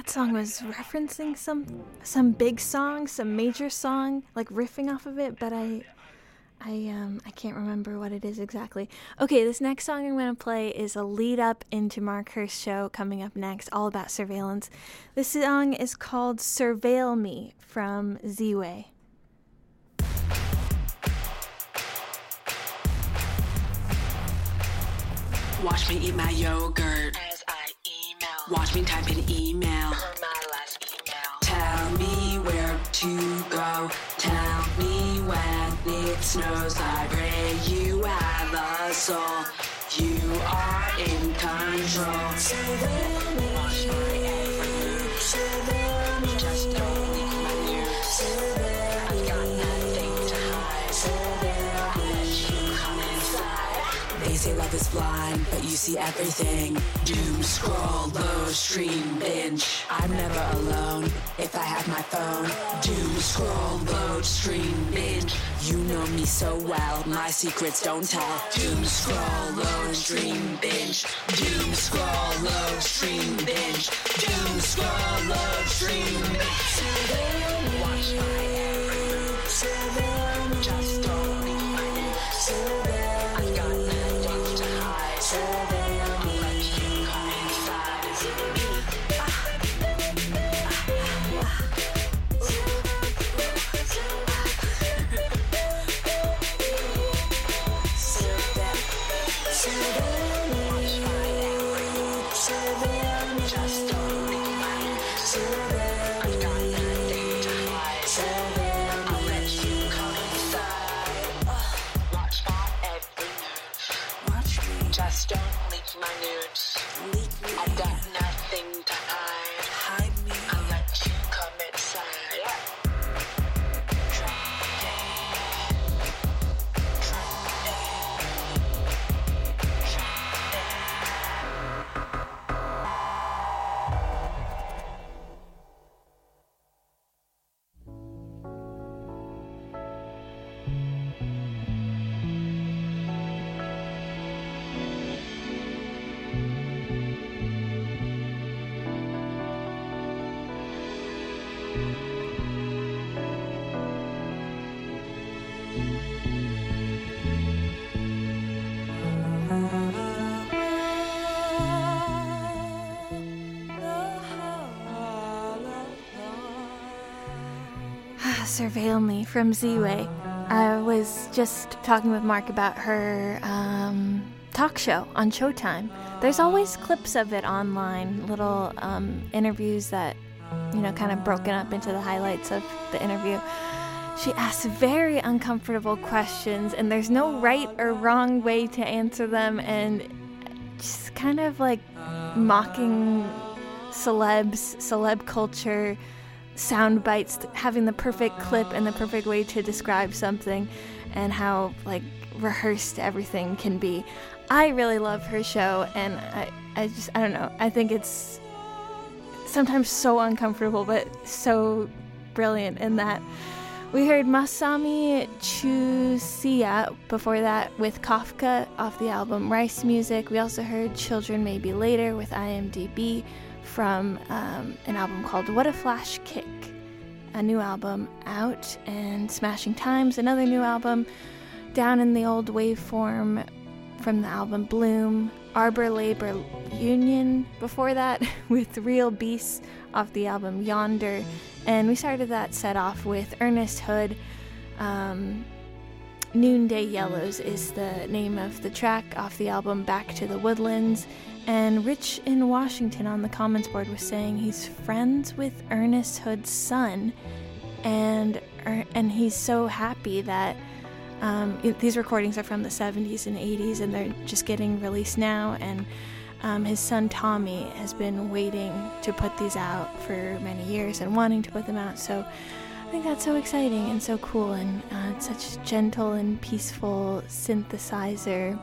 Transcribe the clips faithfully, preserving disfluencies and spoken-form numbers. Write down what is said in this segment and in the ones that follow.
that song was referencing some some big song, some major song, like riffing off of it, but I I um I can't remember what it is exactly. Okay, this next song I'm going to play is a lead up into Mark Hurst's show coming up next, all about surveillance. This song is called Surveil Me from Z-Way. Watch me eat my yogurt as I email. Watch me type an email for my last email. Tell me where to go. Tell me when it snows. I pray you have a soul. You are in control. Surveil me. Watch my every move. Surveil me. Just don't leak my news. Surveil me. I've got nothing to hide. Surveil me. I'll let you come inside. They say love is blind, but you see everything. Doom scroll, low stream binge. I'm never alone if I have my phone. Doom scroll, load stream binge. You know me so well, my secrets don't tell. Doom scroll, load stream binge. Doom scroll, load stream binge. Doom scroll, load stream binge. Surveil me. Watch my every move. Surveil me. Just don't leak my news. Surveil me. I've got nothing to hide. Surveil me. Let you come inside. Is it me? Just don't leak my nudes. Leak me. I've got nothing to hide. Hide me. I'll let you come inside. Surveil Me from Z-Way. I was just talking with Mark about her um, talk show on Showtime. There's always clips of it online, little um, interviews that, you know, kind of broken up into the highlights of the interview. She asks very uncomfortable questions, and there's no right or wrong way to answer them, and just kind of like mocking celebs, celeb culture, sound bites, having the perfect clip and the perfect way to describe something, and how like rehearsed everything can be. I really love her show, and I, I just, I don't know, I think it's sometimes so uncomfortable, but so brilliant in that. We heard Masami Chusia before that with Kafka off the album Rice Music. We also heard Children Maybe Later with I M D B from um, an album called What a Flash Kick, a new album out, and Smashing Times, another new album, Down in the Old Waveform from the album Bloom, Arbor Labor Union before that with Real Beasts off the album Yonder, and we started that set off with Ernest Hood. um, Noonday Yellows is the name of the track off the album Back to the Woodlands. And Rich in Washington on the comments board was saying he's friends with Ernest Hood's son, and and he's so happy that um, these recordings are from the seventies and eighties, and they're just getting released now. And um, his son Tommy has been waiting to put these out for many years and wanting to put them out. So I think that's so exciting and so cool, and uh, it's such gentle and peaceful synthesizer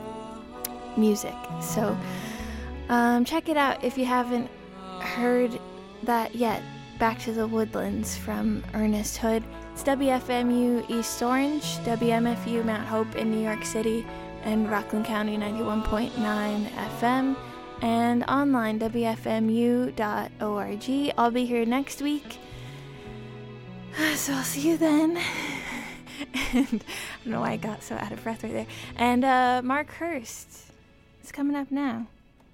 music. So um, check it out if you haven't heard that yet. Back to the Woodlands from Ernest Hood. It's W F M U East Orange, W M F U Mount Hope in New York City, and Rockland County ninety-one point nine F M. and online, W F M U dot org. I'll be here next week, so I'll see you then. And I don't know why I got so out of breath right there. And uh, Mark Hurst is coming up now.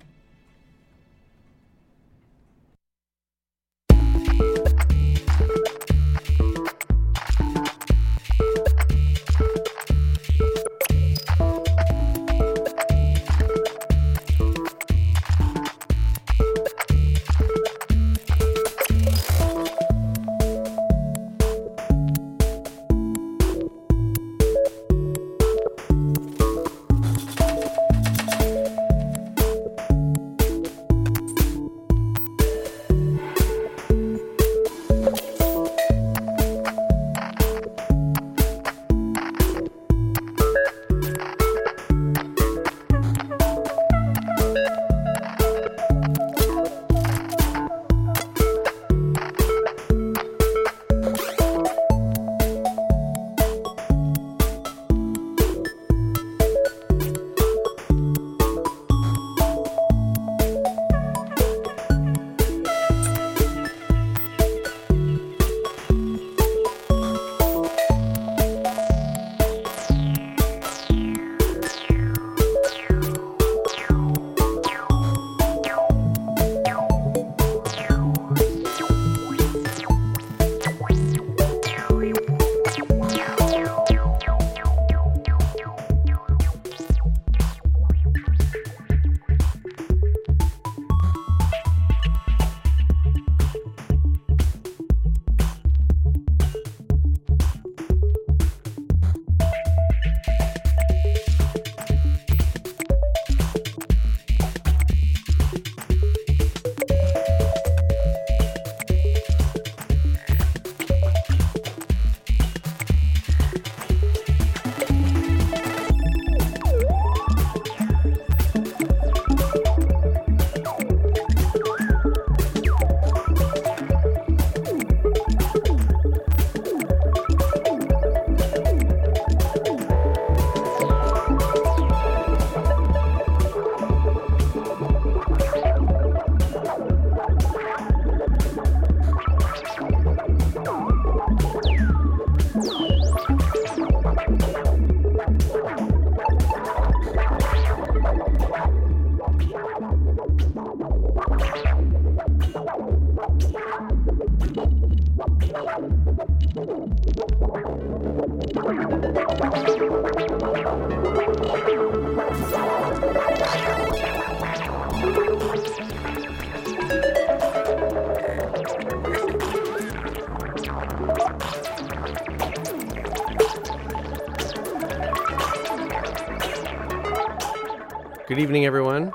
Good evening, everyone.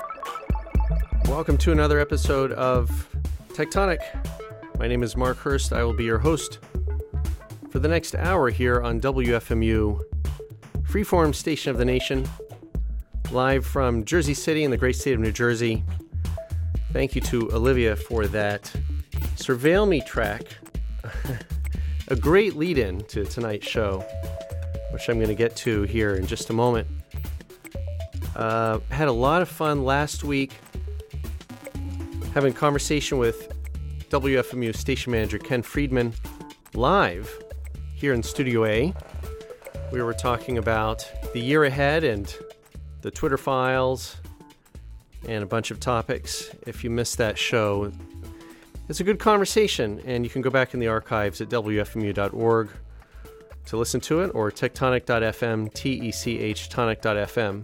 Welcome to another episode of Tectonic. My name is Mark Hurst. I will be your host for the next hour here on W F M U, freeform station of the nation, live from Jersey City in the great state of New Jersey. Thank you to Olivia for that Surveil Me track. A great lead-in to tonight's show, which I'm going to get to here in just a moment. Uh, had a lot of fun last week having a conversation with W F M U station manager Ken Friedman live here in Studio A. We were talking about the year ahead and the Twitter files and a bunch of topics. If you missed that show, it's a good conversation, and you can go back in the archives at W F M U dot org to listen to it, or tectonic dot f m, T E C H, tonic dot f m.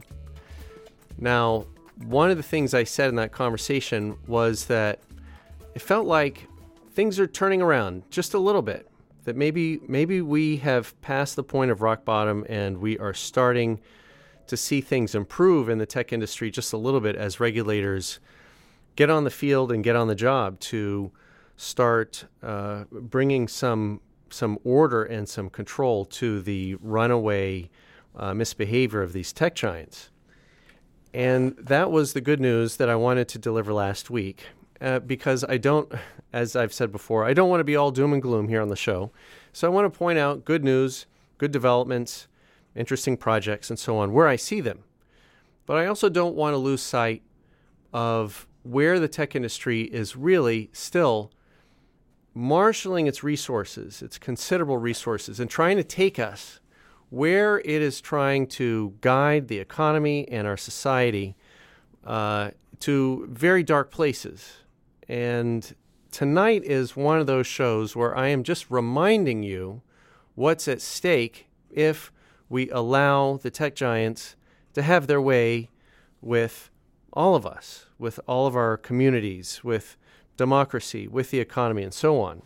Now, one of the things I said in that conversation was that it felt like things are turning around just a little bit, that maybe maybe we have passed the point of rock bottom and we are starting to see things improve in the tech industry just a little bit as regulators get on the field and get on the job to start uh, bringing some some order and some control to the runaway uh, misbehavior of these tech giants. And that was the good news that I wanted to deliver last week, uh, because I don't, as I've said before, I don't want to be all doom and gloom here on the show. So I want to point out good news, good developments, interesting projects, and so on, where I see them. But I also don't want to lose sight of where the tech industry is really still marshaling its resources, its considerable resources, and trying to take us where it is trying to guide the economy and our society uh, to very dark places. And tonight is one of those shows where I am just reminding you what's at stake if we allow the tech giants to have their way with all of us, with all of our communities, with democracy, with the economy, and so on.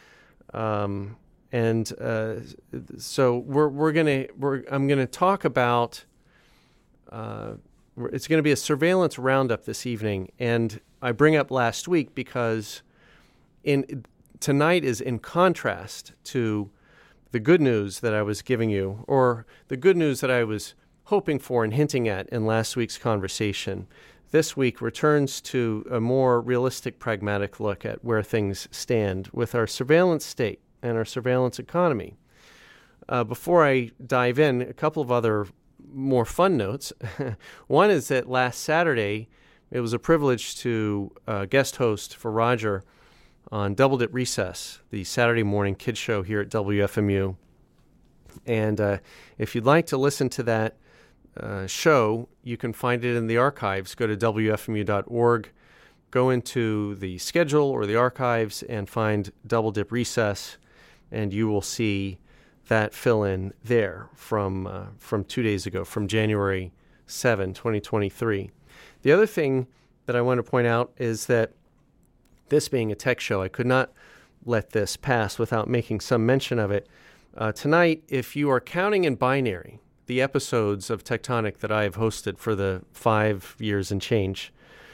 Um, and uh, so we're we're gonna we're I'm gonna talk about. Uh, it's going to be a surveillance roundup this evening, and I bring up last week because in tonight is in contrast to the good news that I was giving you, or the good news that I was hoping for and hinting at in last week's conversation. This week returns to a more realistic, pragmatic look at where things stand with our surveillance state and our surveillance economy. Uh, before I dive in, a couple of other more fun notes. One is that last Saturday, it was a privilege to uh, guest host for Roger on Double Dip Recess, the Saturday morning kids show here at W F M U. And uh, if you'd like to listen to that uh, show, you can find it in the archives. Go to W F M U dot org, go into the schedule or the archives, and find Double Dip Recess, and you will see that fill-in there from uh, from two days ago, from January seventh, twenty twenty-three. The other thing that I want to point out is that this being a tech show, I could not let this pass without making some mention of it. Uh, tonight, if you are counting in binary the episodes of Tectonic that I have hosted for the five years and change,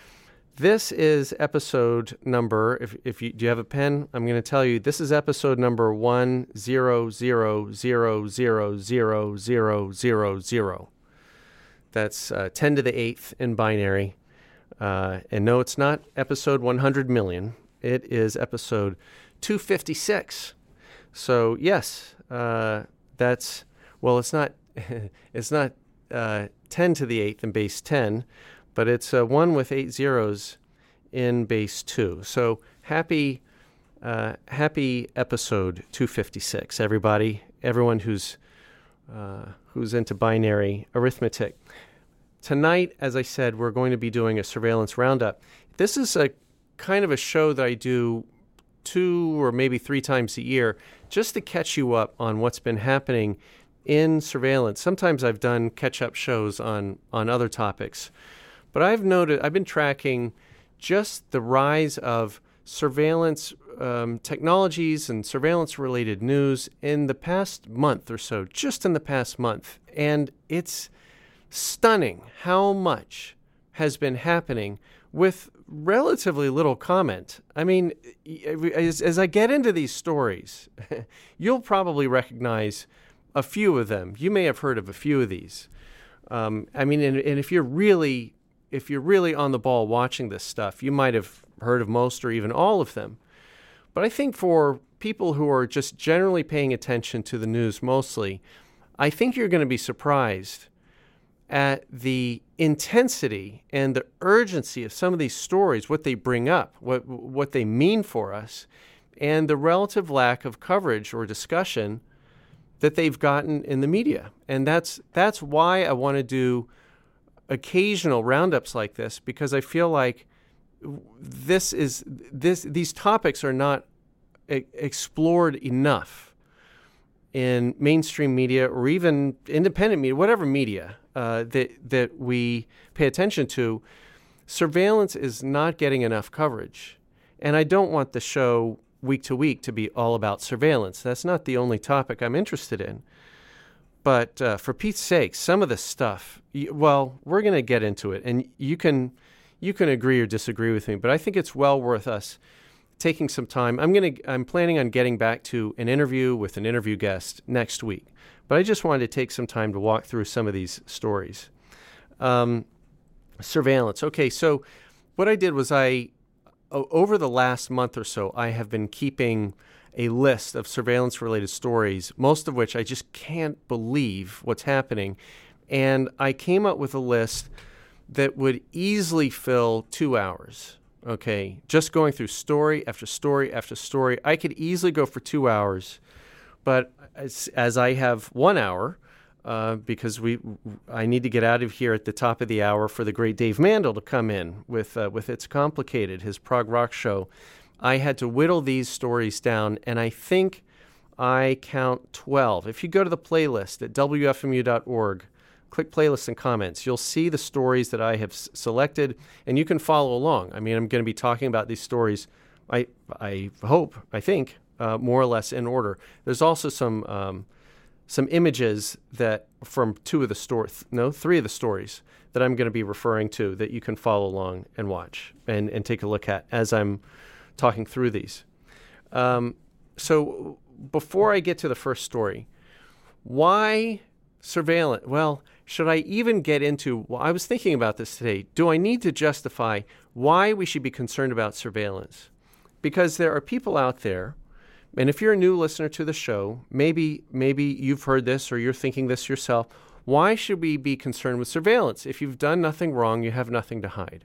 this is episode number, if if you do you have a pen, I'm going to tell you, this is episode number one zero zero zero zero zero zero zero zero. That's uh, ten to the eighth in binary. Uh, and no, it's not episode one hundred million. It is episode two fifty-six. So yes, uh, that's, well, it's not, it's not uh, ten to the eighth in base ten, but it's uh, one with eight zeros in base two. So happy, uh, happy episode two fifty-six, everybody, everyone who's uh, who's into binary arithmetic. Tonight, as I said, we're going to be doing a surveillance roundup. This is a kind of a show that I do two or maybe three times a year just to catch you up on what's been happening in surveillance. Sometimes I've done catch-up shows on, on other topics. But I've noted, I've been tracking just the rise of surveillance um, technologies and surveillance-related news in the past month or so, just in the past month. And it's stunning how much has been happening with relatively little comment. I mean, as, as I get into these stories, you'll probably recognize a few of them. You may have heard of a few of these. Um, I mean, and, and if you're really, if you're really on the ball watching this stuff, you might have heard of most or even all of them. But I think for people who are just generally paying attention to the news mostly, I think you're going to be surprised at the intensity and the urgency of some of these stories, what they bring up, what what they mean for us, and the relative lack of coverage or discussion that they've gotten in the media. And that's that's why I want to do occasional roundups like this, because I feel like this is this these topics are not e- explored enough in mainstream media or even independent media, whatever media uh, that that we pay attention to. Surveillance is not getting enough coverage. And I don't want the show week to week to be all about surveillance. That's not the only topic I'm interested in. But uh, for Pete's sake, some of this stuff, well, we're going to get into it. And you can you can agree or disagree with me, but I think it's well worth us taking some time. I'm going to I'm planning on getting back to an interview with an interview guest next week. But I just wanted to take some time to walk through some of these stories. Um, surveillance. Okay, so what I did was I, over the last month or so, I have been keeping a list of surveillance-related stories, most of which I just can't believe what's happening. And I came up with a list that would easily fill two hours. Okay, just going through story after story after story. I could easily go for two hours, but as, as I have one hour, uh, because we, I need to get out of here at the top of the hour for the great Dave Mandel to come in with uh, with It's Complicated, his prog rock show. I had to whittle these stories down, and I think I count twelve. If you go to the playlist at W F M U dot org, click playlists and comments, you'll see the stories that I have s- selected, and you can follow along. I mean, I'm going to be talking about these stories, I I hope, I think, uh, more or less in order. There's also some um, some images that from two of the stories, no, three of the stories that I'm going to be referring to that you can follow along and watch and, and take a look at as I'm talking through these. Um, so before I get to the first story, why surveillance? Well, should I even get into, well, I was thinking about this today. Do I need to justify why we should be concerned about surveillance? Because there are people out there, and if you're a new listener to the show, maybe maybe you've heard this or you're thinking this yourself. Why should we be concerned with surveillance? If you've done nothing wrong, you have nothing to hide.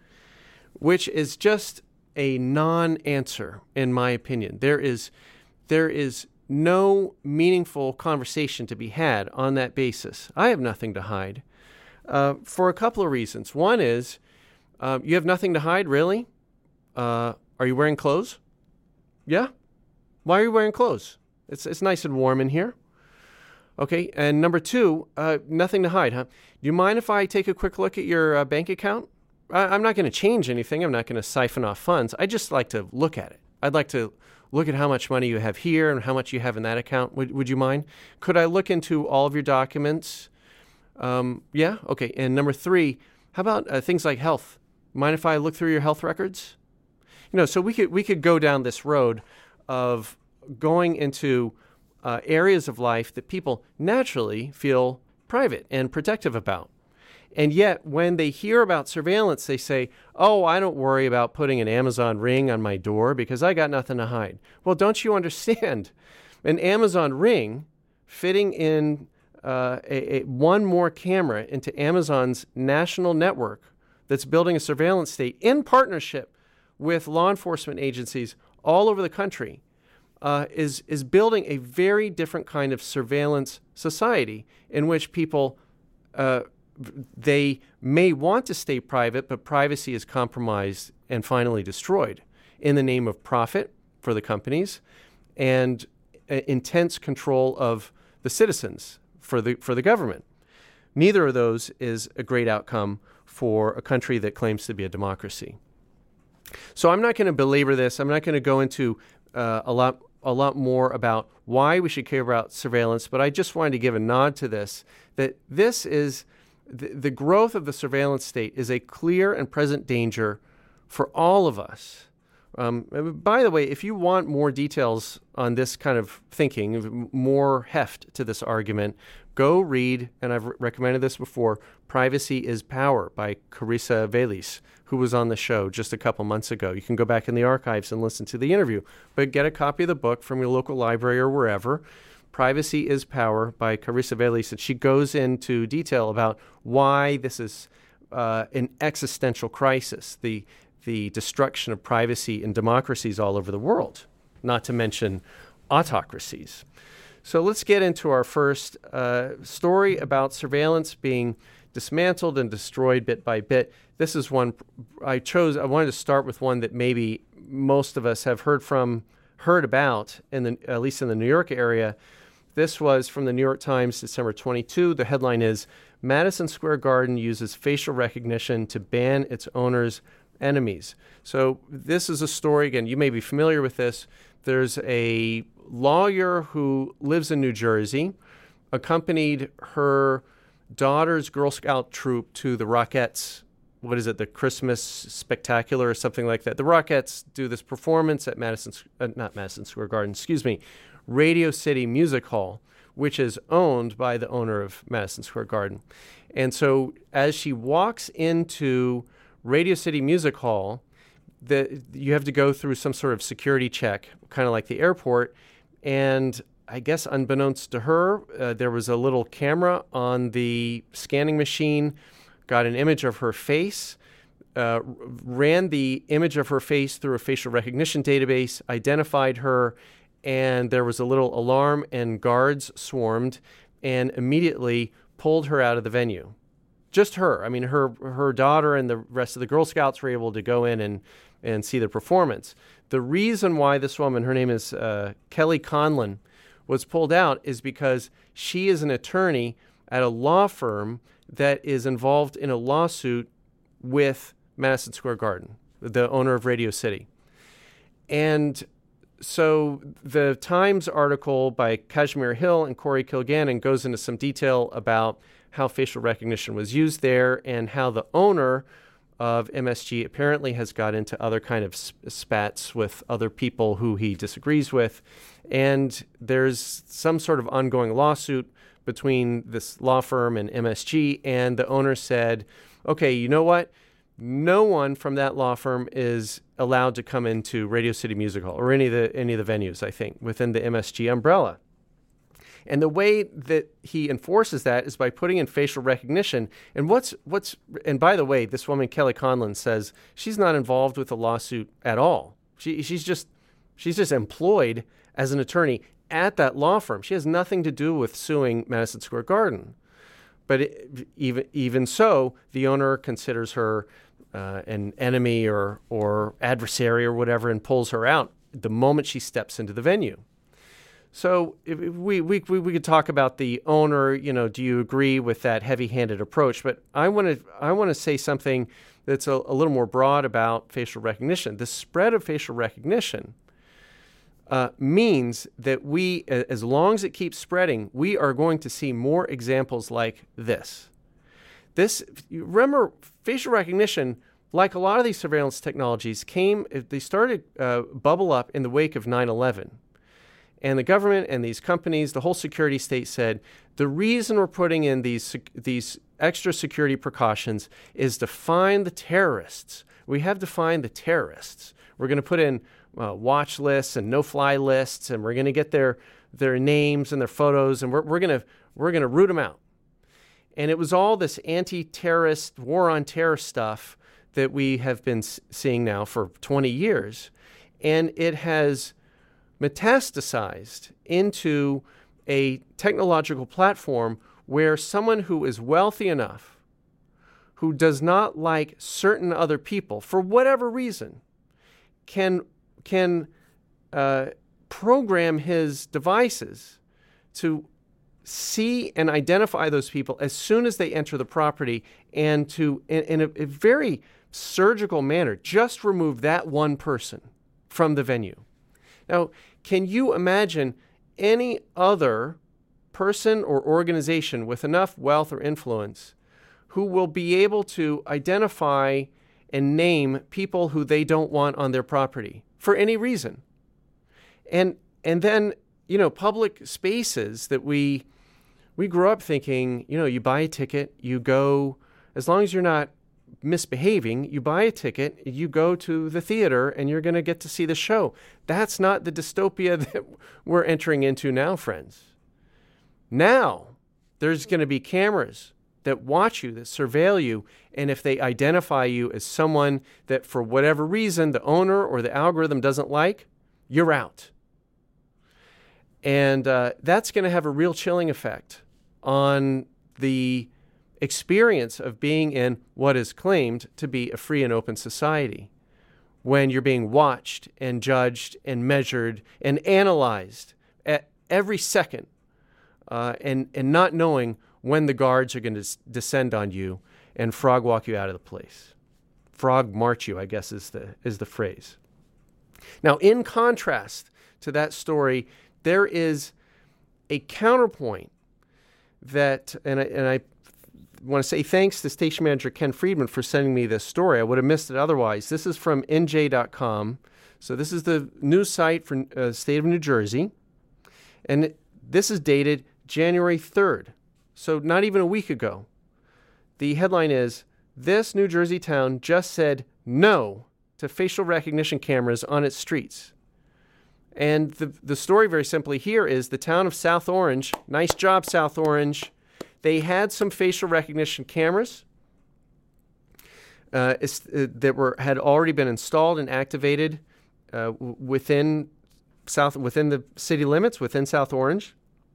Which is just a non-answer, in my opinion. There is, there is no meaningful conversation to be had on that basis. I have nothing to hide uh, for a couple of reasons. One is, uh, you have nothing to hide, really? Uh, are you wearing clothes? Yeah? Why are you wearing clothes? It's it's nice and warm in here. Okay, and number two, uh, nothing to hide, huh? Do you mind if I take a quick look at your uh, bank account? I, I'm not going to change anything. I'm not going to siphon off funds. I just like to look at it. I'd like to look at how much money you have here and how much you have in that account. Would would you mind? Could I look into all of your documents? Um, yeah? Okay. And number three, how about uh, things like health? Mind if I look through your health records? You know, so we could we could go down this road of going into uh, areas of life that people naturally feel private and protective about. And yet, when they hear about surveillance, they say, oh, I don't worry about putting an Amazon Ring on my door because I got nothing to hide. Well, don't you understand? An Amazon Ring fitting in uh, a, a, one more camera into Amazon's national network that's building a surveillance state in partnership with law enforcement agencies all over the country uh, is, is building a very different kind of surveillance society in which people uh, they may want to stay private, but privacy is compromised and finally destroyed in the name of profit for the companies and uh, intense control of the citizens for the for the government. Neither of those is a great outcome for a country that claims to be a democracy. So I'm not going to belabor this. I'm not going to go into uh, a lot a lot more about why we should care about surveillance, but I just wanted to give a nod to this, that this is The, the growth of the surveillance state is a clear and present danger for all of us. Um, by the way, if you want more details on this kind of thinking, more heft to this argument, go read, and I've re- recommended this before, Privacy is Power by Carissa Velis, who was on the show just a couple months ago. You can go back in the archives and listen to the interview, but get a copy of the book from your local library or wherever. Privacy is Power by Carissa Velis, and she goes into detail about why this is uh, an existential crisis, the the destruction of privacy in democracies all over the world, not to mention autocracies. So let's get into our first uh, story about surveillance being dismantled and destroyed bit by bit. This is one I chose. I wanted to start with one that maybe most of us have heard from, heard about, in the, at least in the New York area. This was from the New York Times, December twenty-second. The headline is, Madison Square Garden uses facial recognition to ban its owner's enemies. So this is a story, again, you may be familiar with this. There's a lawyer who lives in New Jersey, accompanied her daughter's Girl Scout troop to the Rockettes, what is it, the Christmas Spectacular or something like that. The Rockettes do this performance at Madison, uh, not Madison Square Garden, excuse me, Radio City Music Hall, which is owned by the owner of Madison Square Garden. And so as she walks into Radio City Music Hall, the, you have to go through some sort of security check, kind of like the airport. And I guess unbeknownst to her, uh, there was a little camera on the scanning machine got an image of her face, uh, ran the image of her face through a facial recognition database, identified her, and there was a little alarm, and guards swarmed and immediately pulled her out of the venue. Just her. I mean, her her daughter and the rest of the Girl Scouts were able to go in and, and see the performance. The reason why this woman, her name is uh, Kelly Conlon, was pulled out is because she is an attorney at a law firm that is involved in a lawsuit with Madison Square Garden, the owner of Radio City. And so the Times article by Kashmir Hill and Corey Kilgannon goes into some detail about how facial recognition was used there and how the owner of M S G apparently has got into other kind of spats with other people who he disagrees with. And there's some sort of ongoing lawsuit between this law firm and M S G. And the owner said, okay, you know what? No one from that law firm is allowed to come into Radio City Music Hall or any of the any of the venues, I think, within the M S G umbrella. And the way that he enforces that is by putting in facial recognition. And what's what's and by the way, this woman Kelly Conlon says she's not involved with the lawsuit at all. She she's just she's just employed as an attorney at that law firm. She has nothing to do with suing Madison Square Garden. But it, even even so, the owner considers her uh, an enemy or or adversary or whatever and pulls her out the moment she steps into the venue. So if we, we we we could talk about the owner. You know, do you agree with that heavy-handed approach? But I want to I want to say something that's a, a little more broad about facial recognition. The spread of facial recognition uh, means that we, as long as it keeps spreading, we are going to see more examples like this. This remember, facial recognition, like a lot of these surveillance technologies, came they started uh, bubble up in the wake of nine eleven. And the government and these companies, the whole security state said, the reason we're putting in these these extra security precautions is to find the terrorists. We have to find the terrorists. We're going to put in uh, watch lists and no-fly lists, and we're going to get their their names and their photos, and we're we're going to we're going to root them out. And it was all this anti-terrorist, war on terror stuff that we have been seeing now for twenty years, and it has metastasized into a technological platform where someone who is wealthy enough, who does not like certain other people for whatever reason, can can uh, program his devices to see and identify those people as soon as they enter the property, and to, in, in a, a very surgical manner, just remove that one person from the venue. Now, can you imagine any other person or organization with enough wealth or influence who will be able to identify and name people who they don't want on their property for any reason? And and then, you know, public spaces that we we grew up thinking, you know, you buy a ticket, you go, as long as you're not misbehaving, you buy a ticket, you go to the theater, and you're going to get to see the show. That's not the dystopia that we're entering into now, friends. Now, there's going to be cameras that watch you, that surveil you, and if they identify you as someone that for whatever reason the owner or the algorithm doesn't like, you're out. And uh, that's going to have a real chilling effect on the experience of being in what is claimed to be a free and open society, when you're being watched and judged and measured and analyzed at every second, uh, and, and not knowing when the guards are going to s- descend on you and frog walk you out of the place. Frog march you, I guess, is the is the phrase. Now, in contrast to that story, there is a counterpoint that, and I, and I want to say thanks to station manager Ken Friedman for sending me this story. I would have missed it otherwise. This is from N J dot com. So this is the news site for the uh, state of New Jersey. And it, this is dated January third, so not even a week ago. The headline is, "This New Jersey town just said no to facial recognition cameras on its streets." And the, the story very simply here is the town of South Orange, nice job, South Orange, they had some facial recognition cameras, uh, is, uh, that were had already been installed and activated uh, w- within South within the city limits, within South Orange.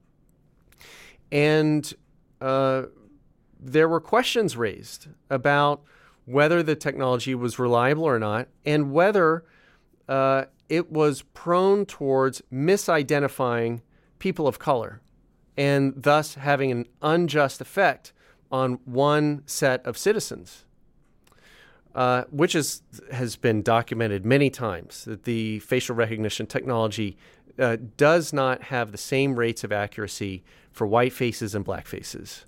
And uh, there were questions raised about whether the technology was reliable or not, and whether uh, it was prone towards misidentifying people of color, and thus having an unjust effect on one set of citizens, uh, which is, has been documented many times, that the facial recognition technology uh, does not have the same rates of accuracy for white faces and black faces.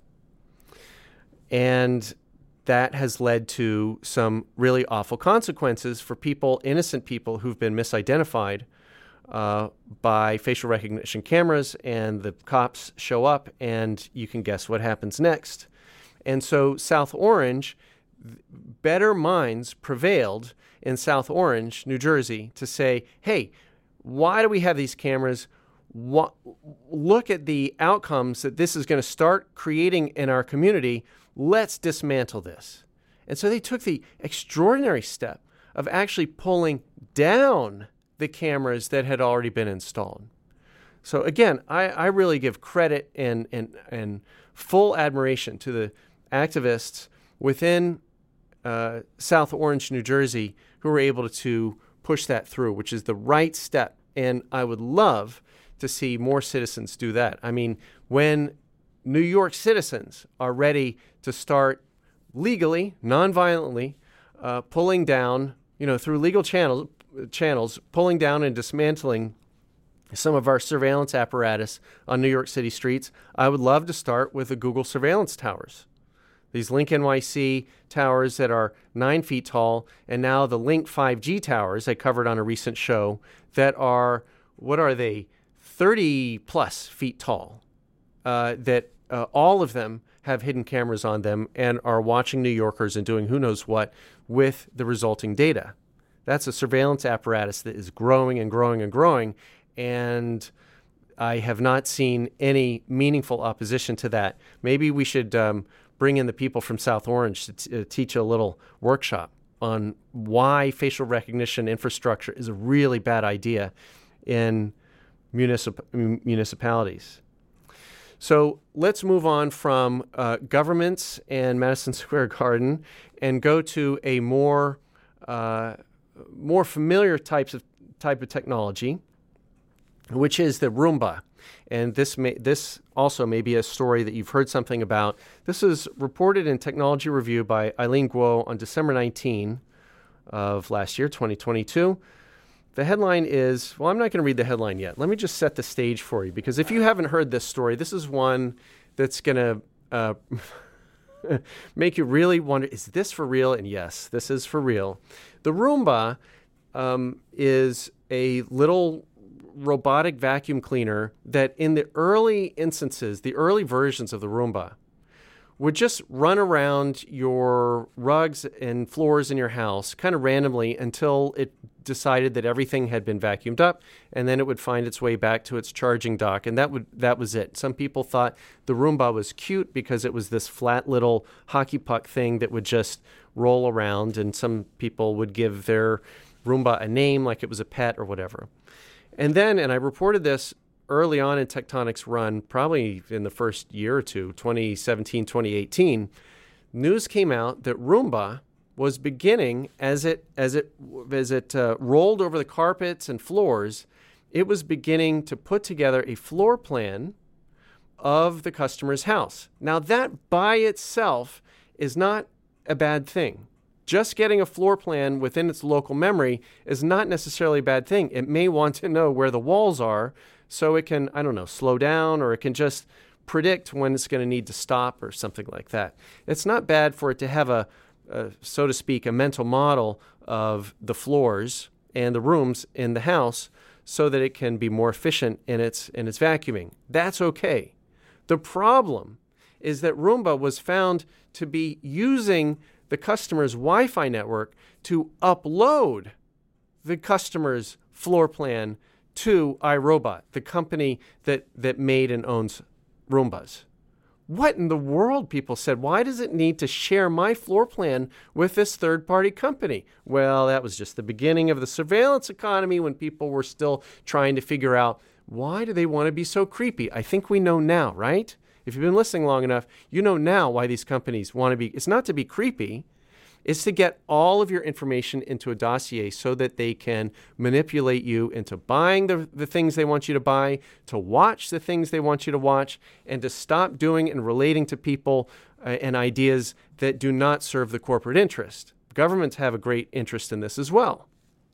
And that has led to some really awful consequences for people, innocent people who've been misidentified uh, by facial recognition cameras, and the cops show up, and you can guess what happens next. And so South Orange, better minds prevailed in South Orange, New Jersey, to say, hey, why do we have these cameras? What, look at the outcomes that this is going to start creating in our community. Let's dismantle this. And so they took the extraordinary step of actually pulling down the cameras that had already been installed. So again, I, I really give credit and, and, and full admiration to the activists within uh, South Orange, New Jersey, who were able to push that through, which is the right step. And I would love to see more citizens do that. I mean, when New York citizens are ready to start legally, non-violently, uh, pulling down, you know, through legal channels, channels, pulling down and dismantling some of our surveillance apparatus on New York City streets, I would love to start with the Google surveillance towers. These Link N Y C towers that are nine feet tall, and now the Link five G towers I covered on a recent show that are, what are they, thirty plus feet tall, uh, that uh, all of them have hidden cameras on them and are watching New Yorkers and doing who knows what with the resulting data. That's a surveillance apparatus that is growing and growing and growing, and I have not seen any meaningful opposition to that. Maybe we should um, bring in the people from South Orange to t- uh, teach a little workshop on why facial recognition infrastructure is a really bad idea in municip- municipalities. So let's move on from uh, governments and Madison Square Garden and go to a more uh, more familiar types of type of technology, which is the Roomba. And this may, this also may be a story that you've heard something about. This is reported in Technology Review by Eileen Guo on December nineteenth of last year, twenty twenty-two. The headline is, well, I'm not going to read the headline yet. Let me just set the stage for you, because if you haven't heard this story, this is one that's going to uh, make you really wonder, is this for real? And yes, this is for real. The Roomba um, is a little robotic vacuum cleaner that in the early instances, the early versions of the Roomba, would just run around your rugs and floors in your house kind of randomly until it decided that everything had been vacuumed up, and then it would find its way back to its charging dock, and that would that was it. Some people thought the Roomba was cute because it was this flat little hockey puck thing that would just roll around, and some people would give their Roomba a name like it was a pet or whatever. And then, and I reported this early on in Tectonic's run, probably in the first year or two, twenty seventeen, twenty eighteen, news came out that Roomba was beginning, as it as it as it uh, rolled over the carpets and floors, it was beginning to put together a floor plan of the customer's house. Now, that by itself is not a bad thing. Just getting a floor plan within its local memory is not necessarily a bad thing. It may want to know where the walls are so it can, I don't know, slow down, or it can just predict when it's going to need to stop or something like that. It's not bad for it to have a, a, so to speak, a mental model of the floors and the rooms in the house so that it can be more efficient in its in its vacuuming. That's okay. The problem is that Roomba was found to be using the customer's Wi-Fi network to upload the customer's floor plan to iRobot, the company that, that made and owns Roombas. What in the world, people said, why does it need to share my floor plan with this third-party company? Well, that was just the beginning of the surveillance economy when people were still trying to figure out, why do they want to be so creepy? I think we know now, right? If you've been listening long enough, you know now why these companies want to be. It's not to be creepy. It's to get all of your information into a dossier so that they can manipulate you into buying the, the things they want you to buy, to watch the things they want you to watch, and to stop doing and relating to people uh, and ideas that do not serve the corporate interest. Governments have a great interest in this as well.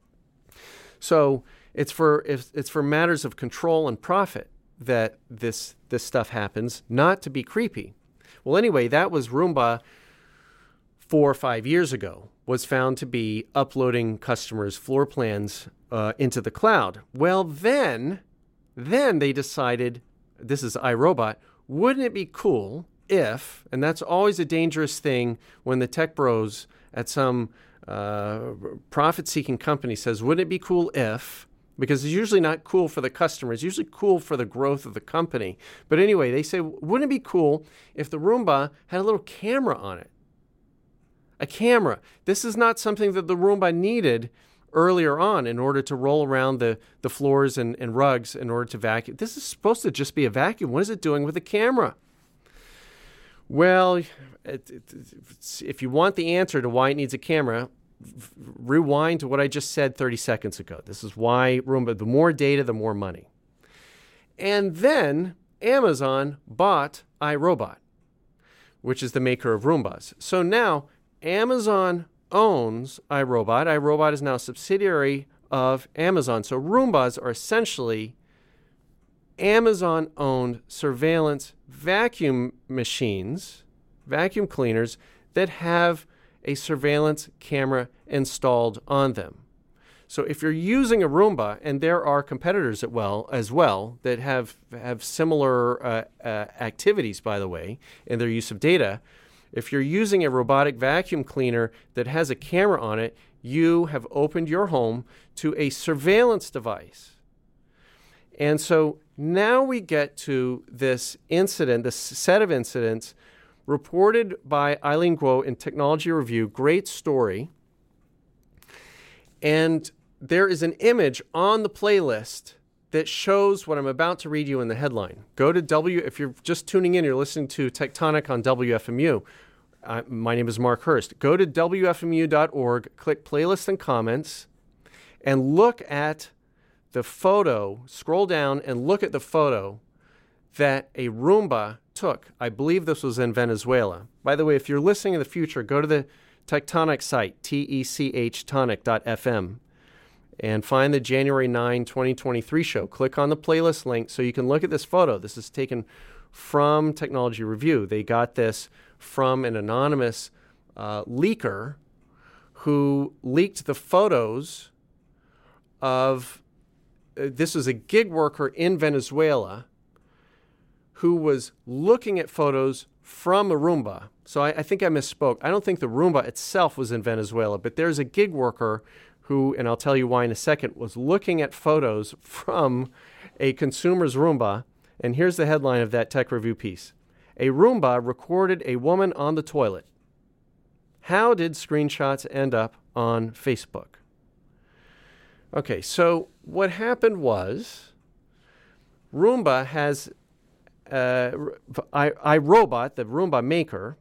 So it's for it's, it's for matters of control and profit that this this stuff happens, not to be creepy. Well, anyway, that was Roomba four or five years ago, was found to be uploading customers' floor plans uh, into the cloud. Well, then, then they decided, this is iRobot, wouldn't it be cool if, and that's always a dangerous thing when the tech bros at some uh, profit-seeking company says, wouldn't it be cool if, because it's usually not cool for the customer, it's usually cool for the growth of the company. But anyway, they say, wouldn't it be cool if the Roomba had a little camera on it? A camera. This is not something that the Roomba needed earlier on in order to roll around the, the floors and, and rugs in order to vacuum. This is supposed to just be a vacuum. What is it doing with a camera? Well, it, it, if you want the answer to why it needs a camera, f- rewind to what I just said thirty seconds ago. This is why Roomba, the more data, the more money. And then Amazon bought iRobot, which is the maker of Roombas. So now Amazon owns iRobot. iRobot is now a subsidiary of Amazon. So Roombas are essentially Amazon-owned surveillance vacuum machines, vacuum cleaners, that have a surveillance camera installed on them. So if you're using a Roomba, and there are competitors as well, as well that have, have similar uh, uh, activities, by the way, in their use of data, if you're using a robotic vacuum cleaner that has a camera on it, you have opened your home to a surveillance device. And so now we get to this incident, this set of incidents reported by Eileen Guo in Technology Review. Great story. And there is an image on the playlist that shows what I'm about to read you in the headline. Go to W, if you're just tuning in, you're listening to Tectonic on W F M U. Uh, my name is Mark Hurst. Go to W F M U dot org, click Playlist and Comments, and look at the photo, scroll down and look at the photo that a Roomba took. I believe this was in Venezuela. By the way, if you're listening in the future, go to the Tectonic site, T E C H tonic dot F M, and find the January ninth, twenty twenty-three show. Click on the playlist link so you can look at this photo. This is taken from Technology Review. They got this from an anonymous uh, leaker who leaked the photos of, uh, this was a gig worker in Venezuela who was looking at photos from a Roomba. So I, I think I misspoke. I don't think the Roomba itself was in Venezuela, but there's a gig worker who, and I'll tell you why in a second, was looking at photos from a consumer's Roomba. And here's the headline of that tech review piece. A Roomba recorded a woman on the toilet. How did screenshots end up on Facebook? Okay, so what happened was Roomba has, uh, I, iRobot, the Roomba maker,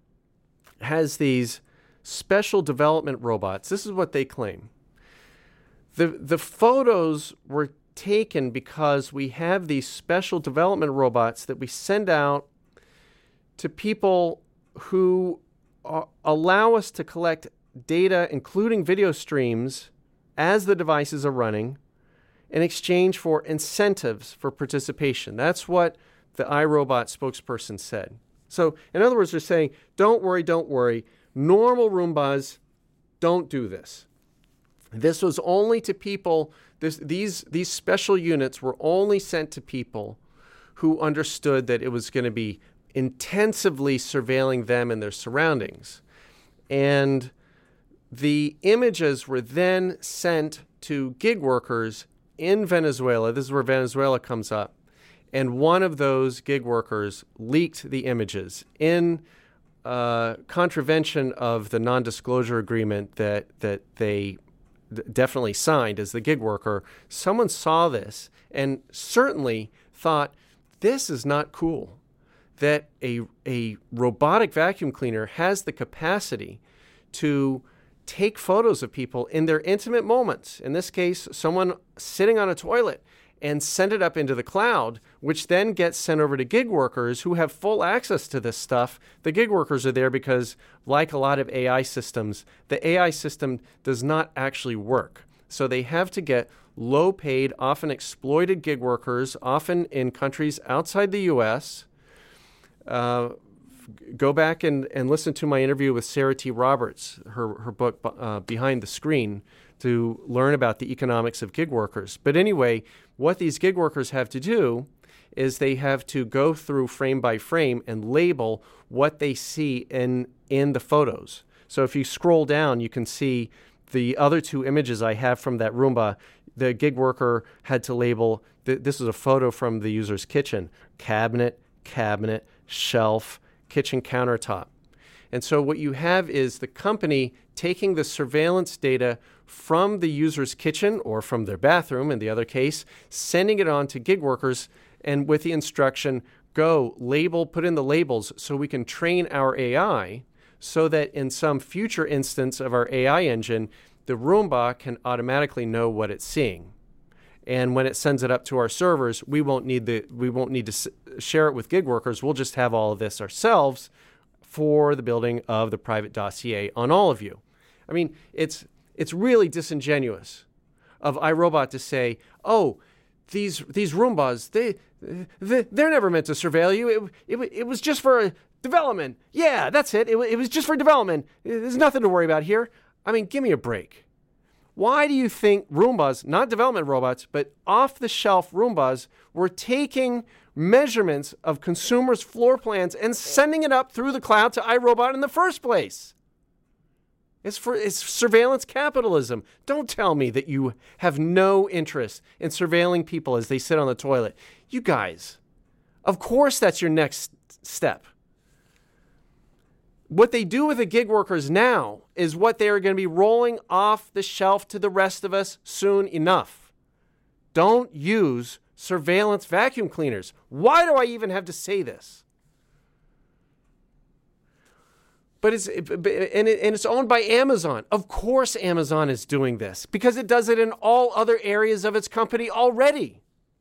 has these special development robots. This is what they claim. The, the photos were taken because we have these special development robots that we send out to people who are, allow us to collect data, including video streams, as the devices are running, in exchange for incentives for participation. That's what the iRobot spokesperson said. So, in other words, they're saying, don't worry, don't worry. Normal Roombas don't do this. This was only to people, this, these, these special units were only sent to people who understood that it was going to be intensively surveilling them and their surroundings. And the images were then sent to gig workers in Venezuela. This is where Venezuela comes up. and one of those gig workers leaked the images in uh, contravention of the non-disclosure agreement that that they d- definitely signed as the gig worker. Someone saw this and certainly thought, this is not cool, that a a robotic vacuum cleaner has the capacity to take photos of people in their intimate moments. In this case, someone sitting on a toilet, and send it up into the cloud, which then gets sent over to gig workers who have full access to this stuff. The gig workers are there because, like a lot of A I systems, the A I system does not actually work. So they have to get low-paid, often exploited gig workers, often in countries outside the U S. Uh, go back and, and listen to my interview with Sarah T. Roberts, her, her book uh, Behind the Screen, to learn about the economics of gig workers. But anyway, what these gig workers have to do is they have to go through frame by frame and label what they see in, in the photos. So if you scroll down, you can see the other two images I have from that Roomba. The gig worker had to label, th- this is a photo from the user's kitchen, cabinet, cabinet, shelf, kitchen countertop. And so what you have is the company taking the surveillance data from the user's kitchen or from their bathroom, in the other case, sending it on to gig workers, and with the instruction, go, label, put in the labels so we can train our A I so that in some future instance of our A I engine, the Roomba can automatically know what it's seeing. And when it sends it up to our servers, we won't need the we won't need to s- share it with gig workers. We'll just have all of this ourselves for the building of the private dossier on all of you. I mean, it's it's really disingenuous of iRobot to say, oh, these these Roombas, they, they, they're never meant to surveil you. It, it, it was just for development. Yeah, that's it. it. It was just for development. There's nothing to worry about here. I mean, give me a break. Why do you think Roombas, not development robots, but off-the-shelf Roombas, were taking measurements of consumers' floor plans and sending it up through the cloud to iRobot in the first place? It's for it's surveillance capitalism. Don't tell me that you have no interest in surveilling people as they sit on the toilet. You guys, of course that's your next step. What they do with the gig workers now is what they are going to be rolling off the shelf to the rest of us soon enough. Don't use surveillance vacuum cleaners. Why do I even have to say this? But it's and, it, and it's owned by Amazon. Of course Amazon is doing this because it does it in all other areas of its company already.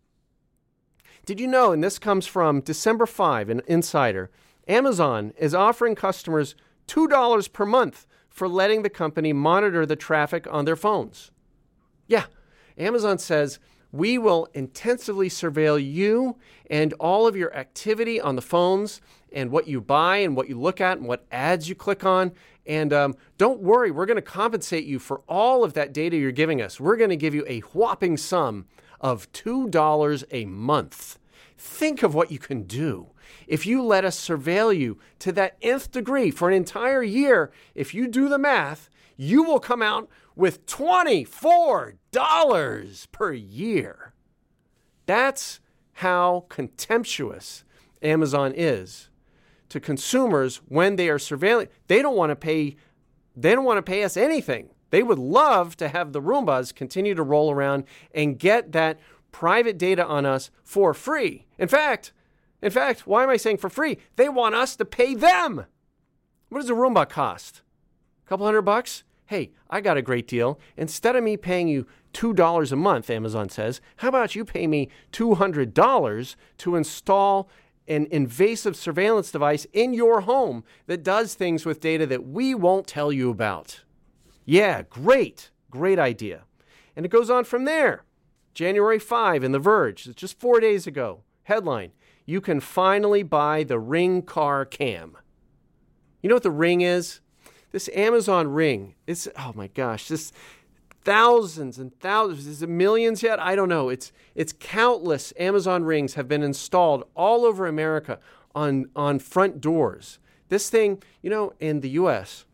Did you know, and this comes from December fifth, an Insider, Amazon is offering customers two dollars per month for letting the company monitor the traffic on their phones. Yeah, Amazon says, we will intensively surveil you and all of your activity on the phones and what you buy and what you look at and what ads you click on. And um, don't worry, we're going to compensate you for all of that data you're giving us. We're going to give you a whopping sum of two dollars a month. Think of what you can do if you let us surveil you to that nth degree for an entire year. If you do the math, you will come out with twenty-four dollars per year. That's how contemptuous Amazon is to consumers when they are surveilling. They don't want to pay, they don't want to pay us anything. They would love to have the Roombas continue to roll around and get that private data on us for free. In fact, in fact, why am I saying for free? They want us to pay them. What does a Roomba cost? A couple hundred bucks? Hey, I got a great deal. Instead of me paying you two dollars a month, Amazon says, how about you pay me two hundred dollars to install an invasive surveillance device in your home that does things with data that we won't tell you about? Yeah, great. Great idea. And it goes on from there. January fifth in The Verge, it's just four days ago. Headline, you can finally buy the Ring Car Cam. You know what the Ring is? This Amazon Ring, it's, oh my gosh, this thousands and thousands, is it millions yet? I don't know. It's it's countless Amazon Rings have been installed all over America on, on front doors. This thing, you know, in the U S,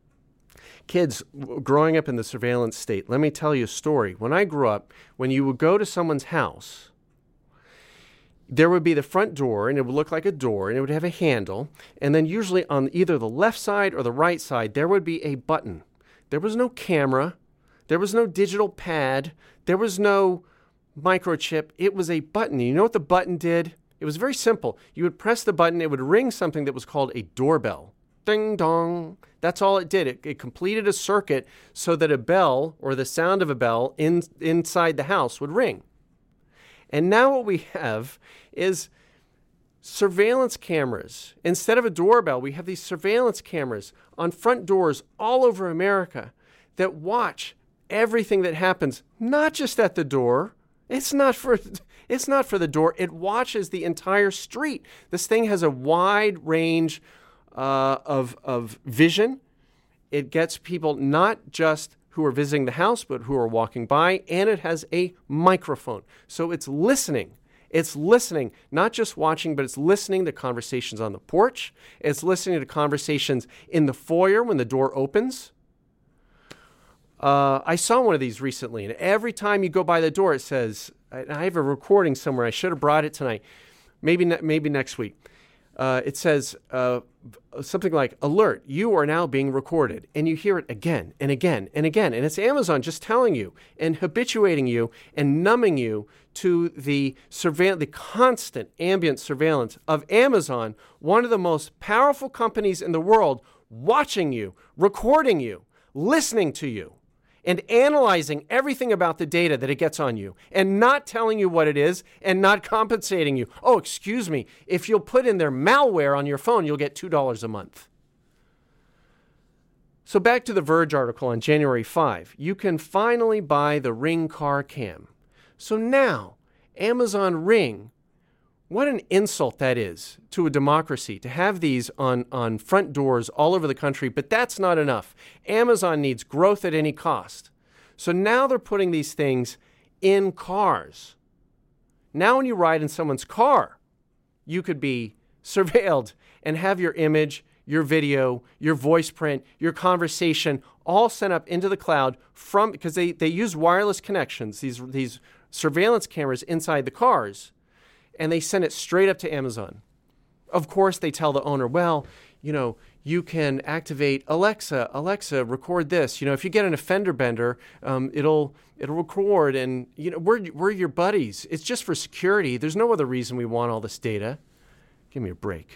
kids growing up in the surveillance state, let me tell you a story. When I grew up, when you would go to someone's house, there would be the front door, and it would look like a door, and it would have a handle. And then usually on either the left side or the right side, there would be a button. There was no camera. There was no digital pad. There was no microchip. It was a button. You know what the button did? It was very simple. You would press the button. It would ring something that was called a doorbell. Ding dong. That's all it did. It, it completed a circuit so that a bell or the sound of a bell in, inside the house would ring. And now what we have is surveillance cameras. Instead of a doorbell, we have these surveillance cameras on front doors all over America that watch everything that happens, not just at the door. It's not for it's not for the door. It watches the entire street. This thing has a wide range uh, of of vision. It gets people not just who are visiting the house, but who are walking by, and it has a microphone. So it's listening. It's listening, not just watching, but it's listening to conversations on the porch. It's listening to conversations in the foyer when the door opens. Uh, I saw one of these recently, and every time you go by the door, it says, I have a recording somewhere. I should have brought it tonight. Maybe ne- maybe next week. Uh, it says uh, something like, alert, you are now being recorded. And you hear it again and again and again. And it's Amazon just telling you and habituating you and numbing you to the surveil- the constant ambient surveillance of Amazon, one of the most powerful companies in the world, watching you, recording you, listening to you, and analyzing everything about the data that it gets on you and not telling you what it is and not compensating you. Oh, excuse me, if you'll put in their malware on your phone, you'll get two dollars a month. So back to the Verge article on January fifth. You can finally buy the Ring car cam. So now, Amazon Ring, what an insult that is to a democracy to have these on, on front doors all over the country, but that's not enough. Amazon needs growth at any cost. So now they're putting these things in cars. Now when you ride in someone's car, you could be surveilled and have your image, your video, your voice print, your conversation all sent up into the cloud from, because they, they use wireless connections, these, these surveillance cameras inside the cars, and they send it straight up to Amazon. Of course, they tell the owner, well, you know, you can activate Alexa, Alexa, record this. You know, if you get an offender bender, um, it'll it'll record, and, you know, we're, we're your buddies. It's just for security. There's no other reason we want all this data. Give me a break.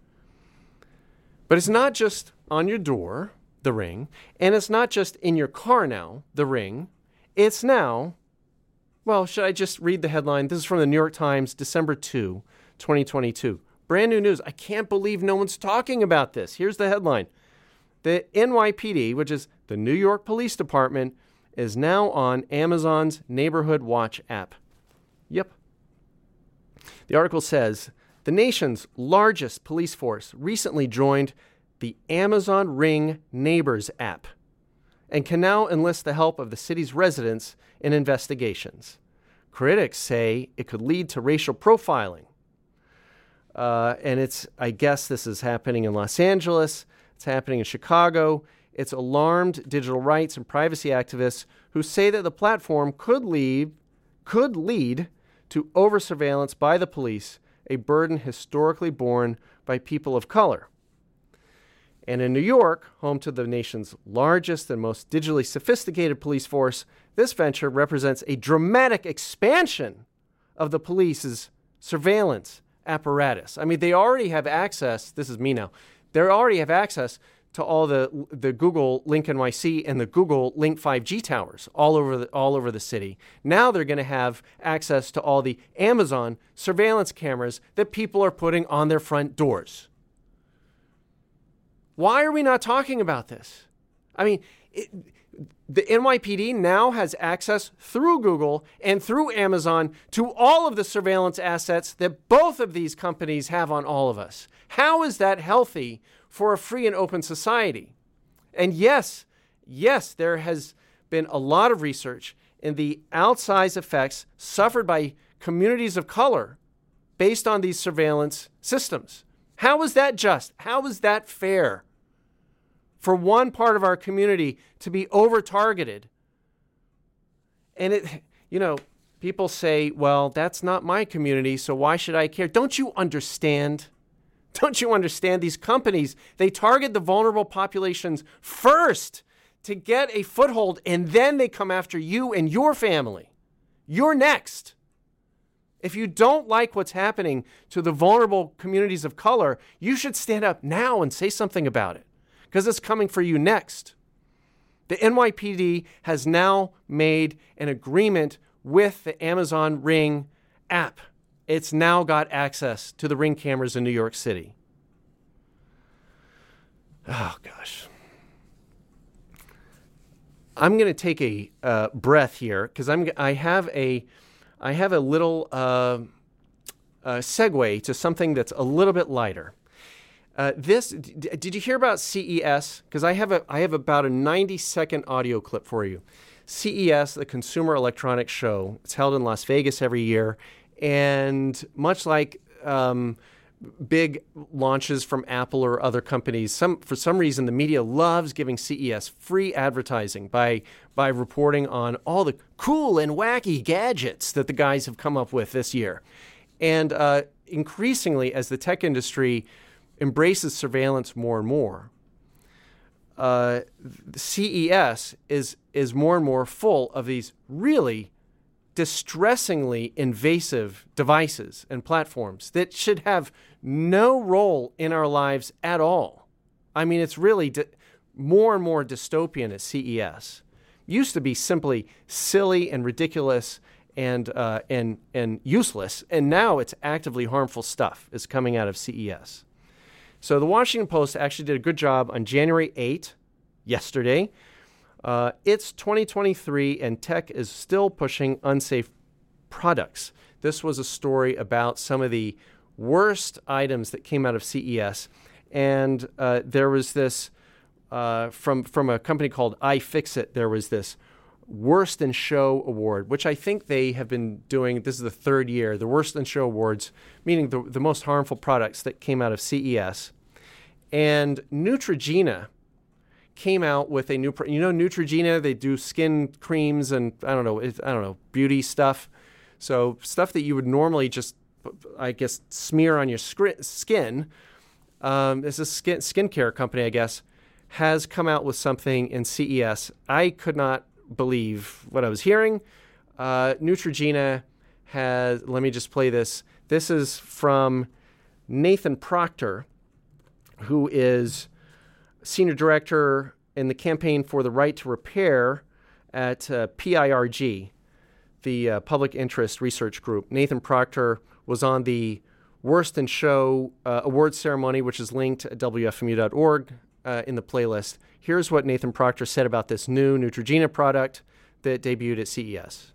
But it's not just on your door, the Ring, and it's not just in your car now, the Ring. It's now... Well, should I just read the headline? This is from the New York Times, December second, twenty twenty-two. Brand new news. I can't believe no one's talking about this. Here's the headline. The N Y P D, which is the New York Police Department, is now on Amazon's Neighborhood Watch app. Yep. The article says, the nation's largest police force recently joined the Amazon Ring Neighbors app and can now enlist the help of the city's residents in investigations. Critics say it could lead to racial profiling. Uh, and it's, I guess this is happening in Los Angeles. It's happening in Chicago. It's alarmed digital rights and privacy activists who say that the platform could lead, could lead to over-surveillance by the police, a burden historically borne by people of color. And in New York, home to the nation's largest and most digitally sophisticated police force, this venture represents a dramatic expansion of the police's surveillance apparatus. I mean, they already have access, this is me now, they already have access to all the the Google Link N Y C and the Google Link five G towers all over the, all over the city. Now they're going to have access to all the Amazon surveillance cameras that people are putting on their front doors. Why are we not talking about this? I mean, it, the N Y P D now has access through Google and through Amazon to all of the surveillance assets that both of these companies have on all of us. How is that healthy for a free and open society? And yes, yes, there has been a lot of research in the outsized effects suffered by communities of color based on these surveillance systems. How is that just? How is that fair for one part of our community to be over-targeted? And it, you know, people say, well, that's not my community, so why should I care? Don't you understand? Don't you understand? These companies, they target the vulnerable populations first to get a foothold, and then they come after you and your family. You're next. If you don't like what's happening to the vulnerable communities of color, you should stand up now and say something about it, because it's coming for you next. The N Y P D has now made an agreement with the Amazon Ring app. It's now got access to the Ring cameras in New York City. Oh, gosh. I'm going to take a uh, breath here because I'm I have a I have a little uh, uh, segue to something that's a little bit lighter. Uh, this d- did you hear about C E S? Because I have a I have about a ninety second audio clip for you. C E S, the Consumer Electronics Show, it's held in Las Vegas every year, and much like um, big launches from Apple or other companies, some for some reason the media loves giving C E S free advertising by by reporting on all the cool and wacky gadgets that the guys have come up with this year. And uh, increasingly, as the tech industry embraces surveillance more and more, uh, C E S is is more and more full of these really distressingly invasive devices and platforms that should have no role in our lives at all. I mean, it's really di- more and more dystopian at C E S. Used to be simply silly and ridiculous and uh, and and useless, and now it's actively harmful stuff is coming out of C E S. So the Washington Post actually did a good job on January eighth, yesterday. Uh, it's twenty twenty-three, and tech is still pushing unsafe products. This was a story about some of the worst items that came out of C E S, and uh, there was this, uh, from, from a company called iFixit, there was this Worst in Show Award, which I think they have been doing, this is the third year, the Worst in Show Awards, meaning the, the most harmful products that came out of C E S. And Neutrogena came out with a new, you know, Neutrogena, they do skin creams and I don't know, I don't know, beauty stuff. So stuff that you would normally just, I guess, smear on your skin. Um, it's a skin skincare company, I guess, has come out with something in C E S. I could not believe what I was hearing. Uh, Neutrogena has, let me just play this. This is from Nathan Proctor, who is Senior Director in the Campaign for the Right to Repair at uh, P I R G, the uh, Public Interest Research Group. Nathan Proctor was on the Worst in Show uh, Awards ceremony, which is linked at W F M U dot org uh, in the playlist. Here's what Nathan Proctor said about this new Neutrogena product that debuted at C E S.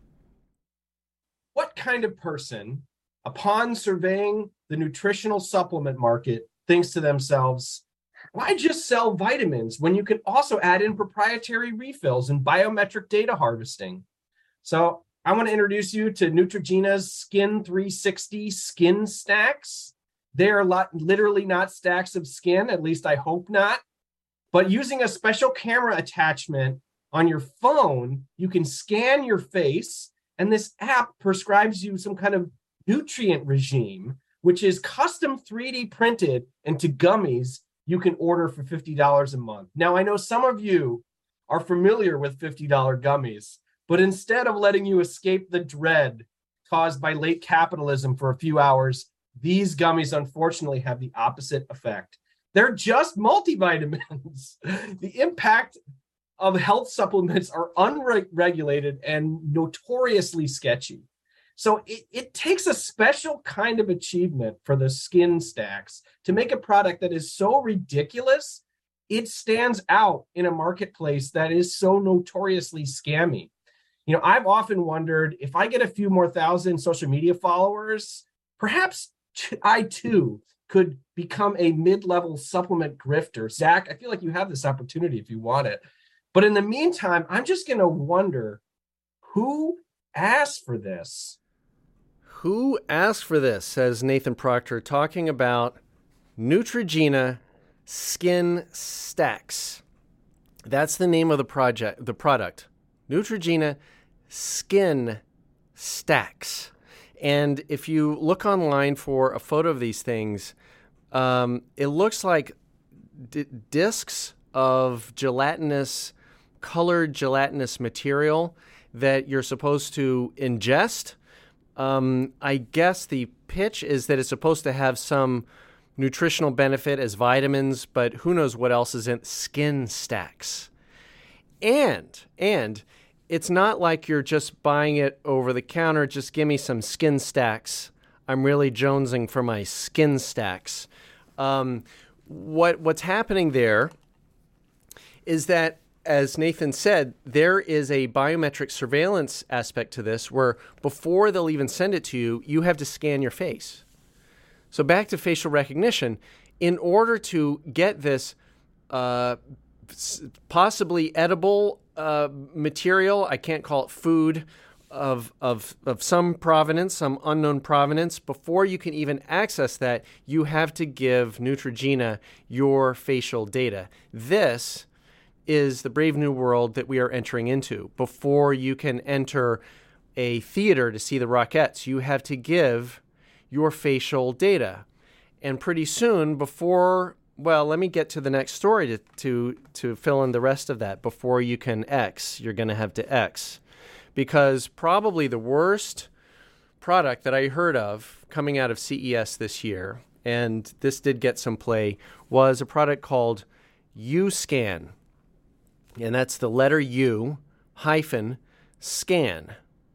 What kind of person, upon surveying the nutritional supplement market, thinks to themselves, why just sell vitamins when you can also add in proprietary refills and biometric data harvesting? So I want to introduce you to Neutrogena's Skin three sixty Skin Stacks. They are lot, literally not stacks of skin, at least I hope not. But using a special camera attachment on your phone, you can scan your face, and this app prescribes you some kind of nutrient regime, which is custom three D printed into gummies you can order for fifty dollars a month. Now, I know some of you are familiar with fifty dollars gummies, but instead of letting you escape the dread caused by late capitalism for a few hours, these gummies unfortunately have the opposite effect. They're just multivitamins. The impact of health supplements are unregulated and notoriously sketchy. So it, it takes a special kind of achievement for the Skin Stacks to make a product that is so ridiculous, it stands out in a marketplace that is so notoriously scammy. You know, I've often wondered if I get a few more thousand social media followers, perhaps I too could become a mid-level supplement grifter. Zach, I feel like you have this opportunity if you want it. But in the meantime, I'm just going to wonder who asked for this. Who asked for this, says Nathan Proctor, talking about Neutrogena Skin Stacks. That's the name of the project, the product. Neutrogena Skin stacks. And if you look online for a photo of these things, um, it looks like d- discs of gelatinous, colored gelatinous material that you're supposed to ingest. Um, I guess the pitch is that it's supposed to have some nutritional benefit as vitamins, but who knows what else is in skin stacks. And, and it's not like you're just buying it over the counter, just give me some skin stacks. I'm really jonesing for my skin stacks. Um, what what's happening there is that, as Nathan said, there is a biometric surveillance aspect to this where before they'll even send it to you, you have to scan your face. So back to facial recognition, in order to get this uh, possibly edible uh, material, I can't call it food, of, of, of some provenance, some unknown provenance, before you can even access that, you have to give Neutrogena your facial data. This is the brave new world that we are entering into. Before you can enter a theater to see the Rockettes, you have to give your facial data. And pretty soon, before, well, let me get to the next story to, to, to fill in the rest of that. Before you can X, you're going to have to X. Because probably the worst product that I heard of coming out of C E S this year, and this did get some play, was a product called U-Scan. And that's the letter U hyphen scan.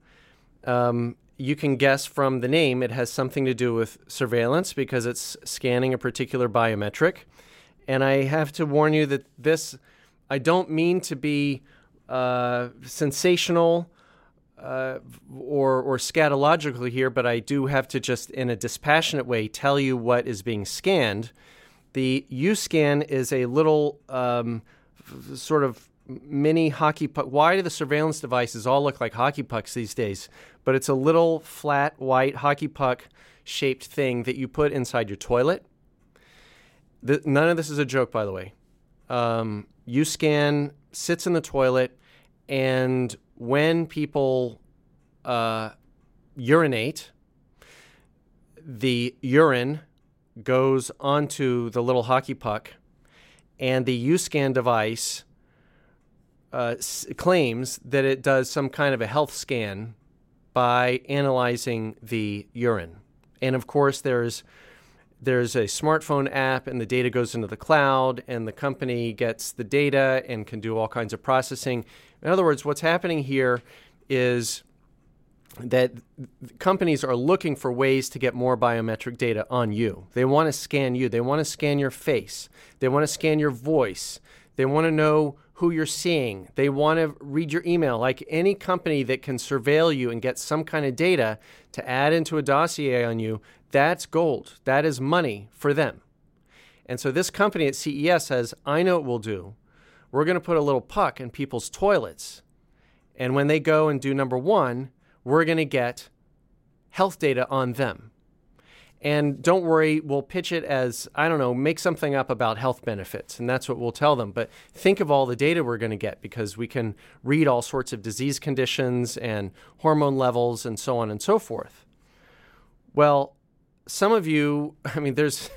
Um, you can guess from the name it has something to do with surveillance because it's scanning a particular biometric. And I have to warn you that this, I don't mean to be uh, sensational uh, or, or scatological here, but I do have to just, in a dispassionate way, tell you what is being scanned. The U-Scan is a little um, f- sort of mini hockey puck. Why do the surveillance devices all look like hockey pucks these days? But it's a little flat, white, hockey puck-shaped thing that you put inside your toilet. The, none of this is a joke, by the way. Um, U-Scan sits in the toilet, and when people uh, urinate, the urine goes onto the little hockey puck, and the U-Scan device uh, s- claims that it does some kind of a health scan by analyzing the urine. And of course, there's there's a smartphone app, and the data goes into the cloud, and the company gets the data and can do all kinds of processing. In other words, what's happening here is that companies are looking for ways to get more biometric data on you. They want to scan you. They want to scan your face. They want to scan your voice. They want to know who you're seeing. They want to read your email. Like any company that can surveil you and get some kind of data to add into a dossier on you, that's gold. That is money for them. And so this company at C E S says, I know what we'll do. We're going to put a little puck in people's toilets. And when they go and do number one, we're going to get health data on them. And don't worry, we'll pitch it as, I don't know, make something up about health benefits. And that's what we'll tell them. But think of all the data we're going to get, because we can read all sorts of disease conditions and hormone levels and so on and so forth. Well, some of you, I mean, there's,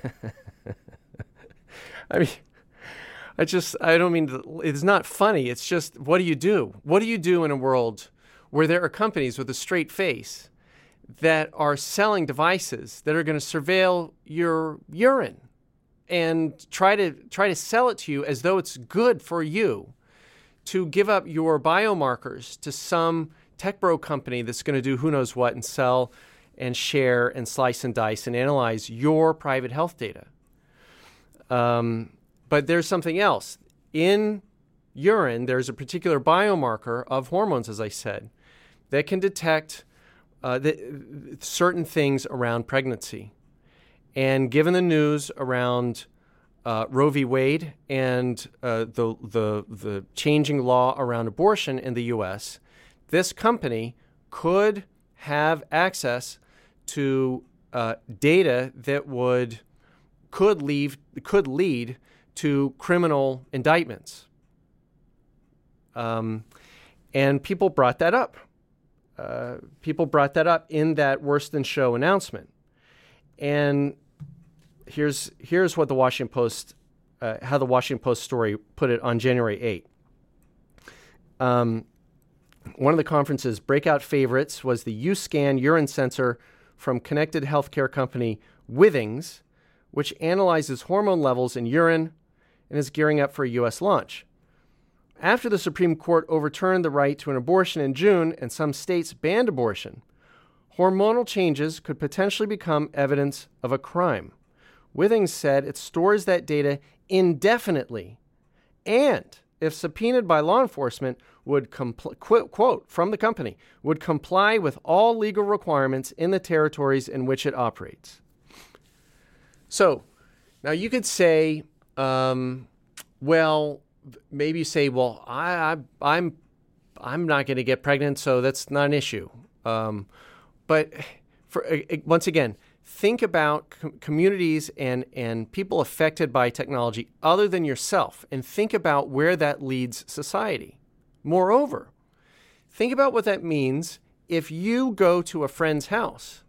I mean, I just, I don't mean, to, it's not funny. It's just, what do you do? What do you do in a world where there are companies with a straight face that are selling devices that are going to surveil your urine and try to try to sell it to you as though it's good for you to give up your biomarkers to some tech bro company that's going to do who knows what and sell and share and slice and dice and analyze your private health data. Um, but there's something else. In urine, there's a particular biomarker of hormones, as I said, that can detect uh, the, certain things around pregnancy. And given the news around uh, Roe v. Wade and uh, the, the, the changing law around abortion in the U S, this company could have access to uh, data that would could leave could lead to criminal indictments. Um, and people brought that up. uh, people brought that up in that Worse Than Show announcement. And here's here's what the Washington Post, uh, how the Washington Post story put it on January eighth. Um, one of the conference's breakout favorites was the U-Scan urine sensor from connected healthcare company Withings, which analyzes hormone levels in urine and is gearing up for a U S launch. After the Supreme Court overturned the right to an abortion in June and some states banned abortion, hormonal changes could potentially become evidence of a crime. Withings said it stores that data indefinitely and, if subpoenaed by law enforcement, would compl- quote, quote from the company, would comply with all legal requirements in the territories in which it operates. So, now you could say, um, well, maybe you say, well, I, I, I'm, I'm not going to get pregnant, so that's not an issue. Um, but for uh, once again, think about com- communities and and people affected by technology other than yourself, and think about where that leads society. Moreover, think about what that means if you go to a friend's house.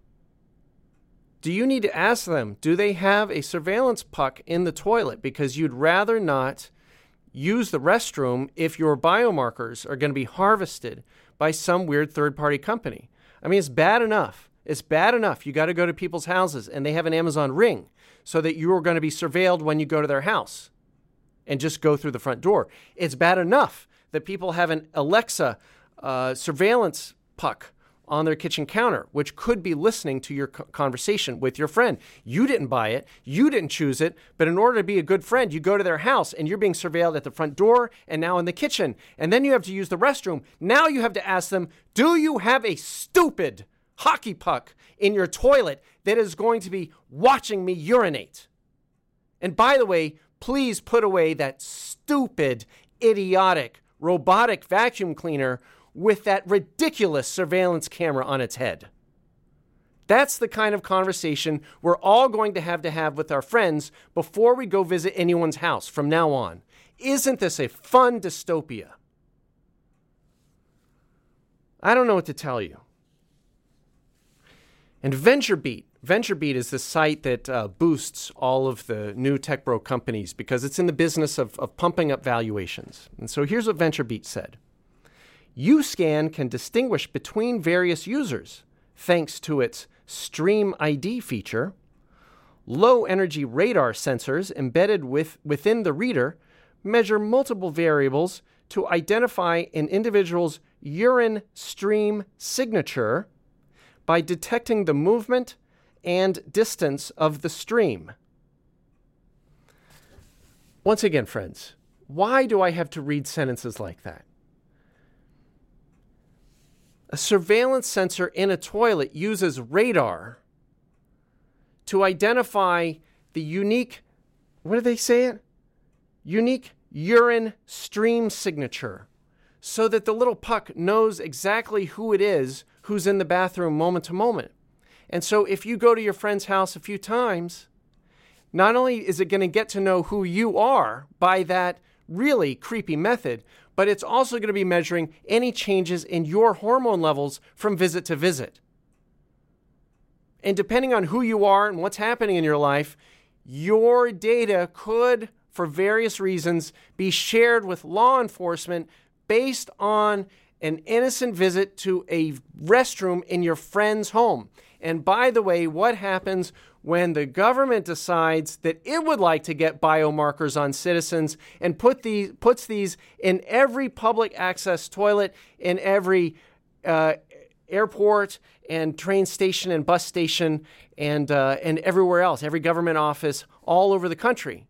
Do you need to ask them, do they have a surveillance puck in the toilet? Because you'd rather not use the restroom if your biomarkers are going to be harvested by some weird third-party company. I mean, it's bad enough. It's bad enough. You got to go to people's houses and they have an Amazon Ring so that you are going to be surveilled when you go to their house and just go through the front door. It's bad enough that people have an Alexa uh, surveillance puck on their kitchen counter, which could be listening to your conversation with your friend. You didn't buy it. You didn't choose it. But in order to be a good friend, you go to their house and you're being surveilled at the front door and now in the kitchen. And then you have to use the restroom. Now you have to ask them, do you have a stupid hockey puck in your toilet that is going to be watching me urinate? And by the way, please put away that stupid, idiotic, robotic vacuum cleaner with that ridiculous surveillance camera on its head. That's the kind of conversation we're all going to have to have with our friends before we go visit anyone's house from now on. Isn't this a fun dystopia? I don't know what to tell you. And VentureBeat. VentureBeat is the site that uh, boosts all of the new tech bro companies because it's in the business of, of pumping up valuations. And so here's what VentureBeat said. U-Scan can distinguish between various users thanks to its Stream I D feature. Low-energy radar sensors embedded with, within the reader measure multiple variables to identify an individual's urine stream signature by detecting the movement and distance of the stream. Once again, friends, why do I have to read sentences like that? A surveillance sensor in a toilet uses radar to identify the unique, what do they say it? Unique urine stream signature, so that the little puck knows exactly who it is who's in the bathroom moment to moment. And so if you go to your friend's house a few times, not only is it going to get to know who you are by that really creepy method, but it's also going to be measuring any changes in your hormone levels from visit to visit. And depending on who you are and what's happening in your life, your data could, for various reasons, be shared with law enforcement based on an innocent visit to a restroom in your friend's home. And by the way, what happens when the government decides that it would like to get biomarkers on citizens and put these, puts these in every public access toilet, in every uh, airport and train station and bus station and, uh, and everywhere else, every government office all over the country?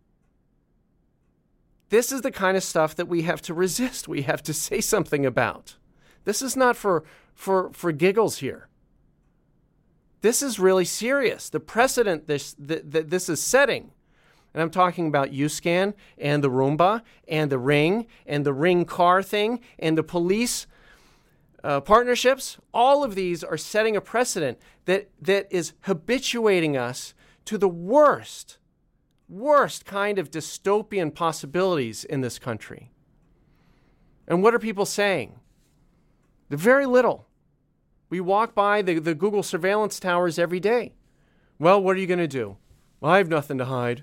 This is the kind of stuff that we have to resist. We have to say something about. This is not for, for, for giggles here. This is really serious. The precedent this that this is setting, and I'm talking about U-Scan and the Roomba and the Ring and the Ring car thing and the police uh, partnerships. All of these are setting a precedent that that is habituating us to the worst, worst kind of dystopian possibilities in this country. And what are people saying? Very little. We walk by the, the Google surveillance towers every day. Well, what are you going to do? I have nothing to hide.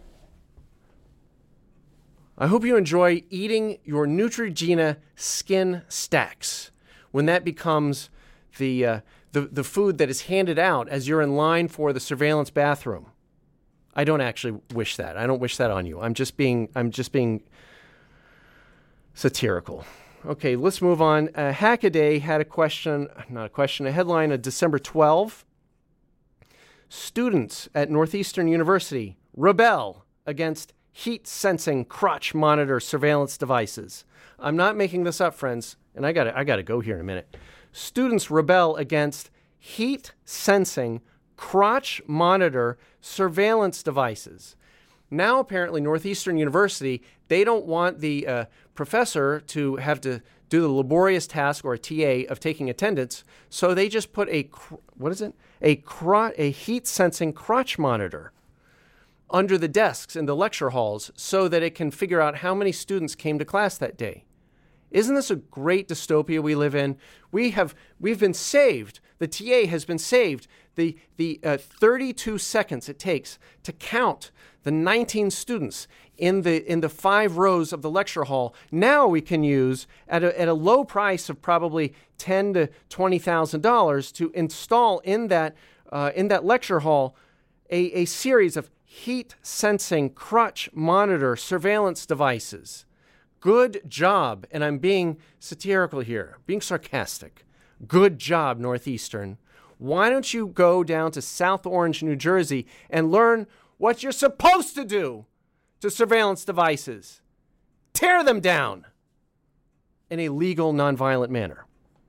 I hope you enjoy eating your Neutrogena skin stacks when that becomes the, uh, the, the food that is handed out as you're in line for the surveillance bathroom. I don't actually wish that. I don't wish that on you. I'm just being, I'm just being satirical. Okay, let's move on. Uh, Hackaday had a question, not a question, a headline of December twelfth. Students at Northeastern University rebel against heat-sensing crotch monitor surveillance devices. I'm not making this up, friends, and I got I got to go here in a minute. Students rebel against heat-sensing crotch monitor surveillance devices. Now, apparently, Northeastern University, they don't want the uh, professor to have to do the laborious task, or a T A, of taking attendance, so they just put a, cr- what is it? A, cro- a heat-sensing crotch monitor under the desks in the lecture halls so that it can figure out how many students came to class that day. Isn't this a great dystopia we live in? We have, we've been saved. The T A has been saved. The, the uh, thirty-two seconds it takes to count the nineteen students in the, in the five rows of the lecture hall, now we can use at a, at a low price of probably ten thousand to twenty thousand dollars to install in that, uh, in that lecture hall a, a series of heat-sensing crotch monitor surveillance devices. Good job, and I'm being satirical here, being sarcastic. Good job, Northeastern. Why don't you go down to South Orange, New Jersey, and learn what you're supposed to do to surveillance devices? Tear them down in a legal, nonviolent manner.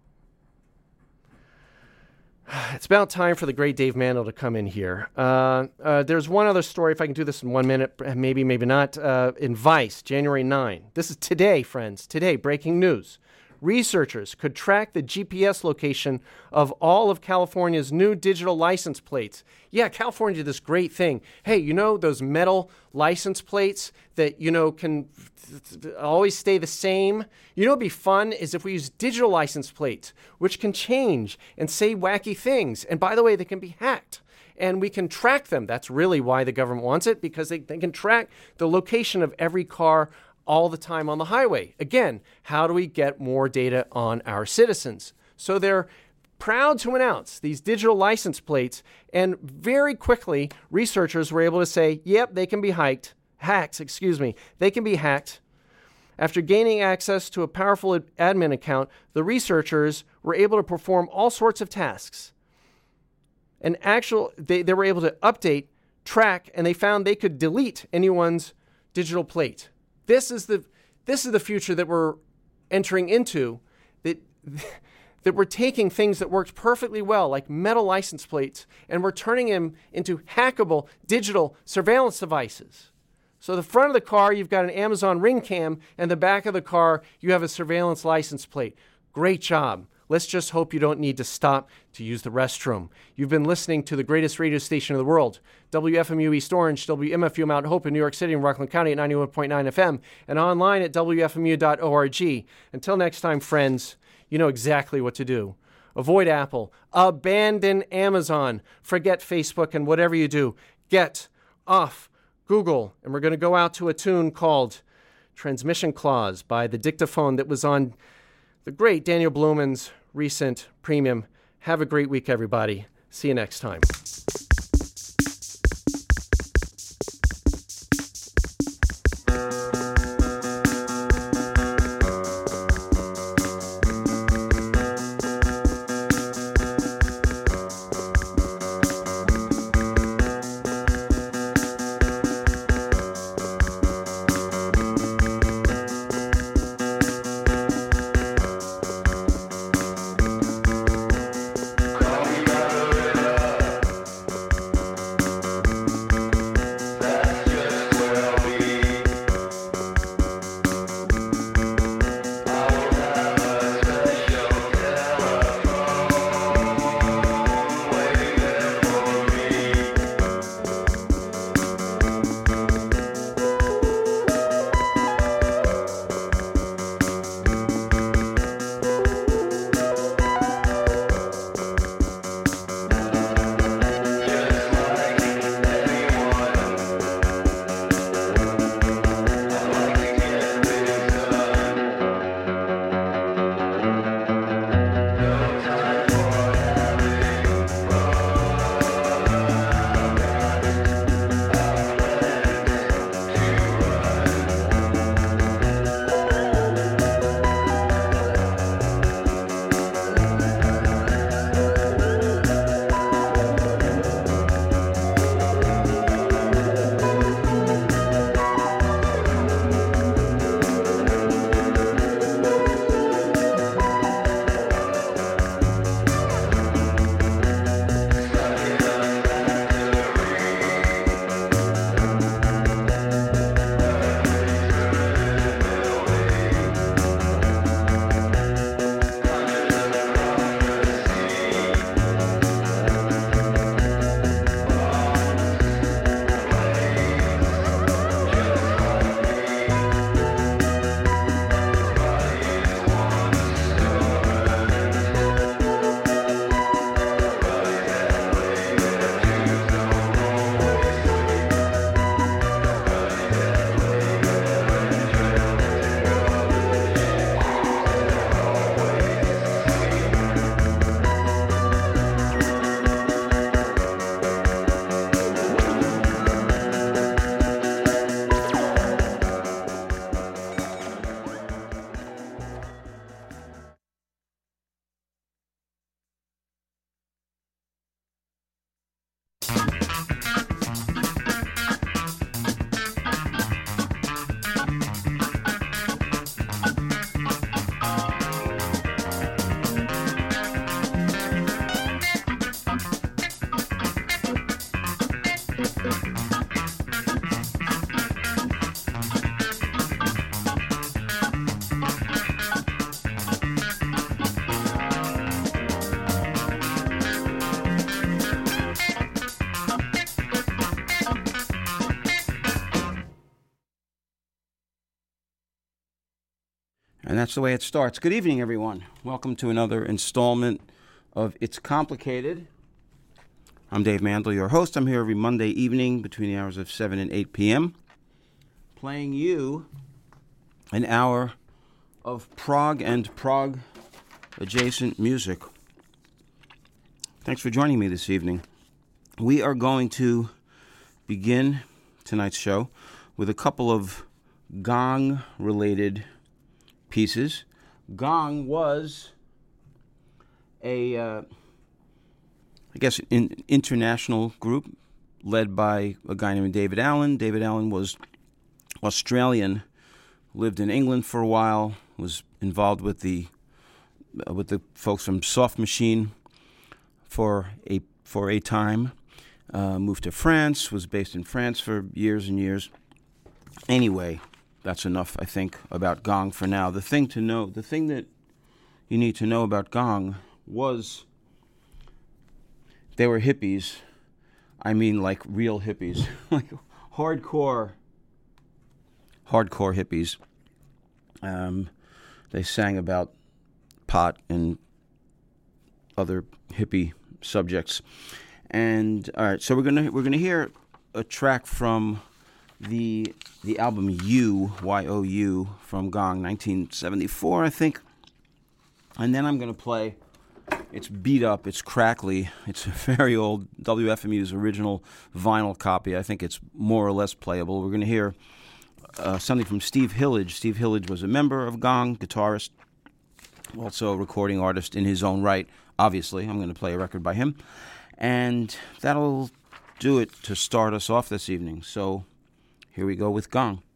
It's about time for the great Dave Mandel to come in here. Uh, uh, there's one other story, if I can do this in one minute, maybe, maybe not. Uh, in Vice, January ninth. This is today, friends. Today, breaking news. Researchers could track the G P S location of all of California's new digital license plates. Yeah, California did this great thing. Hey, you know those metal license plates that, you know, can always stay the same? You know what would be fun is if we use digital license plates, which can change and say wacky things. And by the way, they can be hacked. And we can track them. That's really why the government wants it, because they, they can track the location of every car all the time on the highway. Again, how do we get more data on our citizens? So they're proud to announce these digital license plates, and very quickly, researchers were able to say, yep, they can be hacked, hacked, excuse me, they can be hacked. After gaining access to a powerful admin account, the researchers were able to perform all sorts of tasks. And actual, they, they were able to update, track, and they found they could delete anyone's digital plate. This is the this is the future that we're entering into, that that we're taking things that worked perfectly well, like metal license plates, and we're turning them into hackable digital surveillance devices. So the front of the car, you've got an Amazon Ring Cam, and the back of the car, you have a surveillance license plate. Great job. Let's just hope you don't need to stop to use the restroom. You've been listening to the greatest radio station in the world, W F M U East Orange, W M F U Mount Hope in New York City and Rockland County at ninety-one point nine F M, and online at W F M U dot org. Until next time, friends, you know exactly what to do. Avoid Apple. Abandon Amazon. Forget Facebook, and whatever you do, get off Google. And we're going to go out to a tune called Transmission Clause by the dictaphone that was on the great Daniel Blumen's recent premium. Have a great week, everybody. See you next time. And that's the way it starts. Good evening, everyone. Welcome to another installment of It's Complicated. I'm Dave Mandel, your host. I'm here every Monday evening between the hours of seven and eight p.m. playing you an hour of prog and prog-adjacent music. Thanks for joining me this evening. We are going to begin tonight's show with a couple of Gong-related pieces. Gong was a, uh, I guess, an international group led by a guy named David Allen. David Allen was Australian, lived in England for a while, was involved with the uh, with the folks from Soft Machine for a for a time. Uh, moved to France, was based in France for years and years. Anyway, that's enough, I think, about Gong for now. The thing to know, the thing that you need to know about Gong was they were hippies. I mean, like real hippies, like hardcore, hardcore hippies. Um, they sang about pot and other hippie subjects. And all right, so we're gonna we're gonna hear a track from the the album You, Y O U, from Gong, nineteen seventy-four, I think. And then I'm going to play, it's beat up, it's crackly, it's a very old W F M U's original vinyl copy. I think it's more or less playable. We're going to hear uh, something from Steve Hillage. Steve Hillage was a member of Gong, guitarist, also a recording artist in his own right. Obviously, I'm going to play a record by him. And that'll do it to start us off this evening. So here we go with Gong.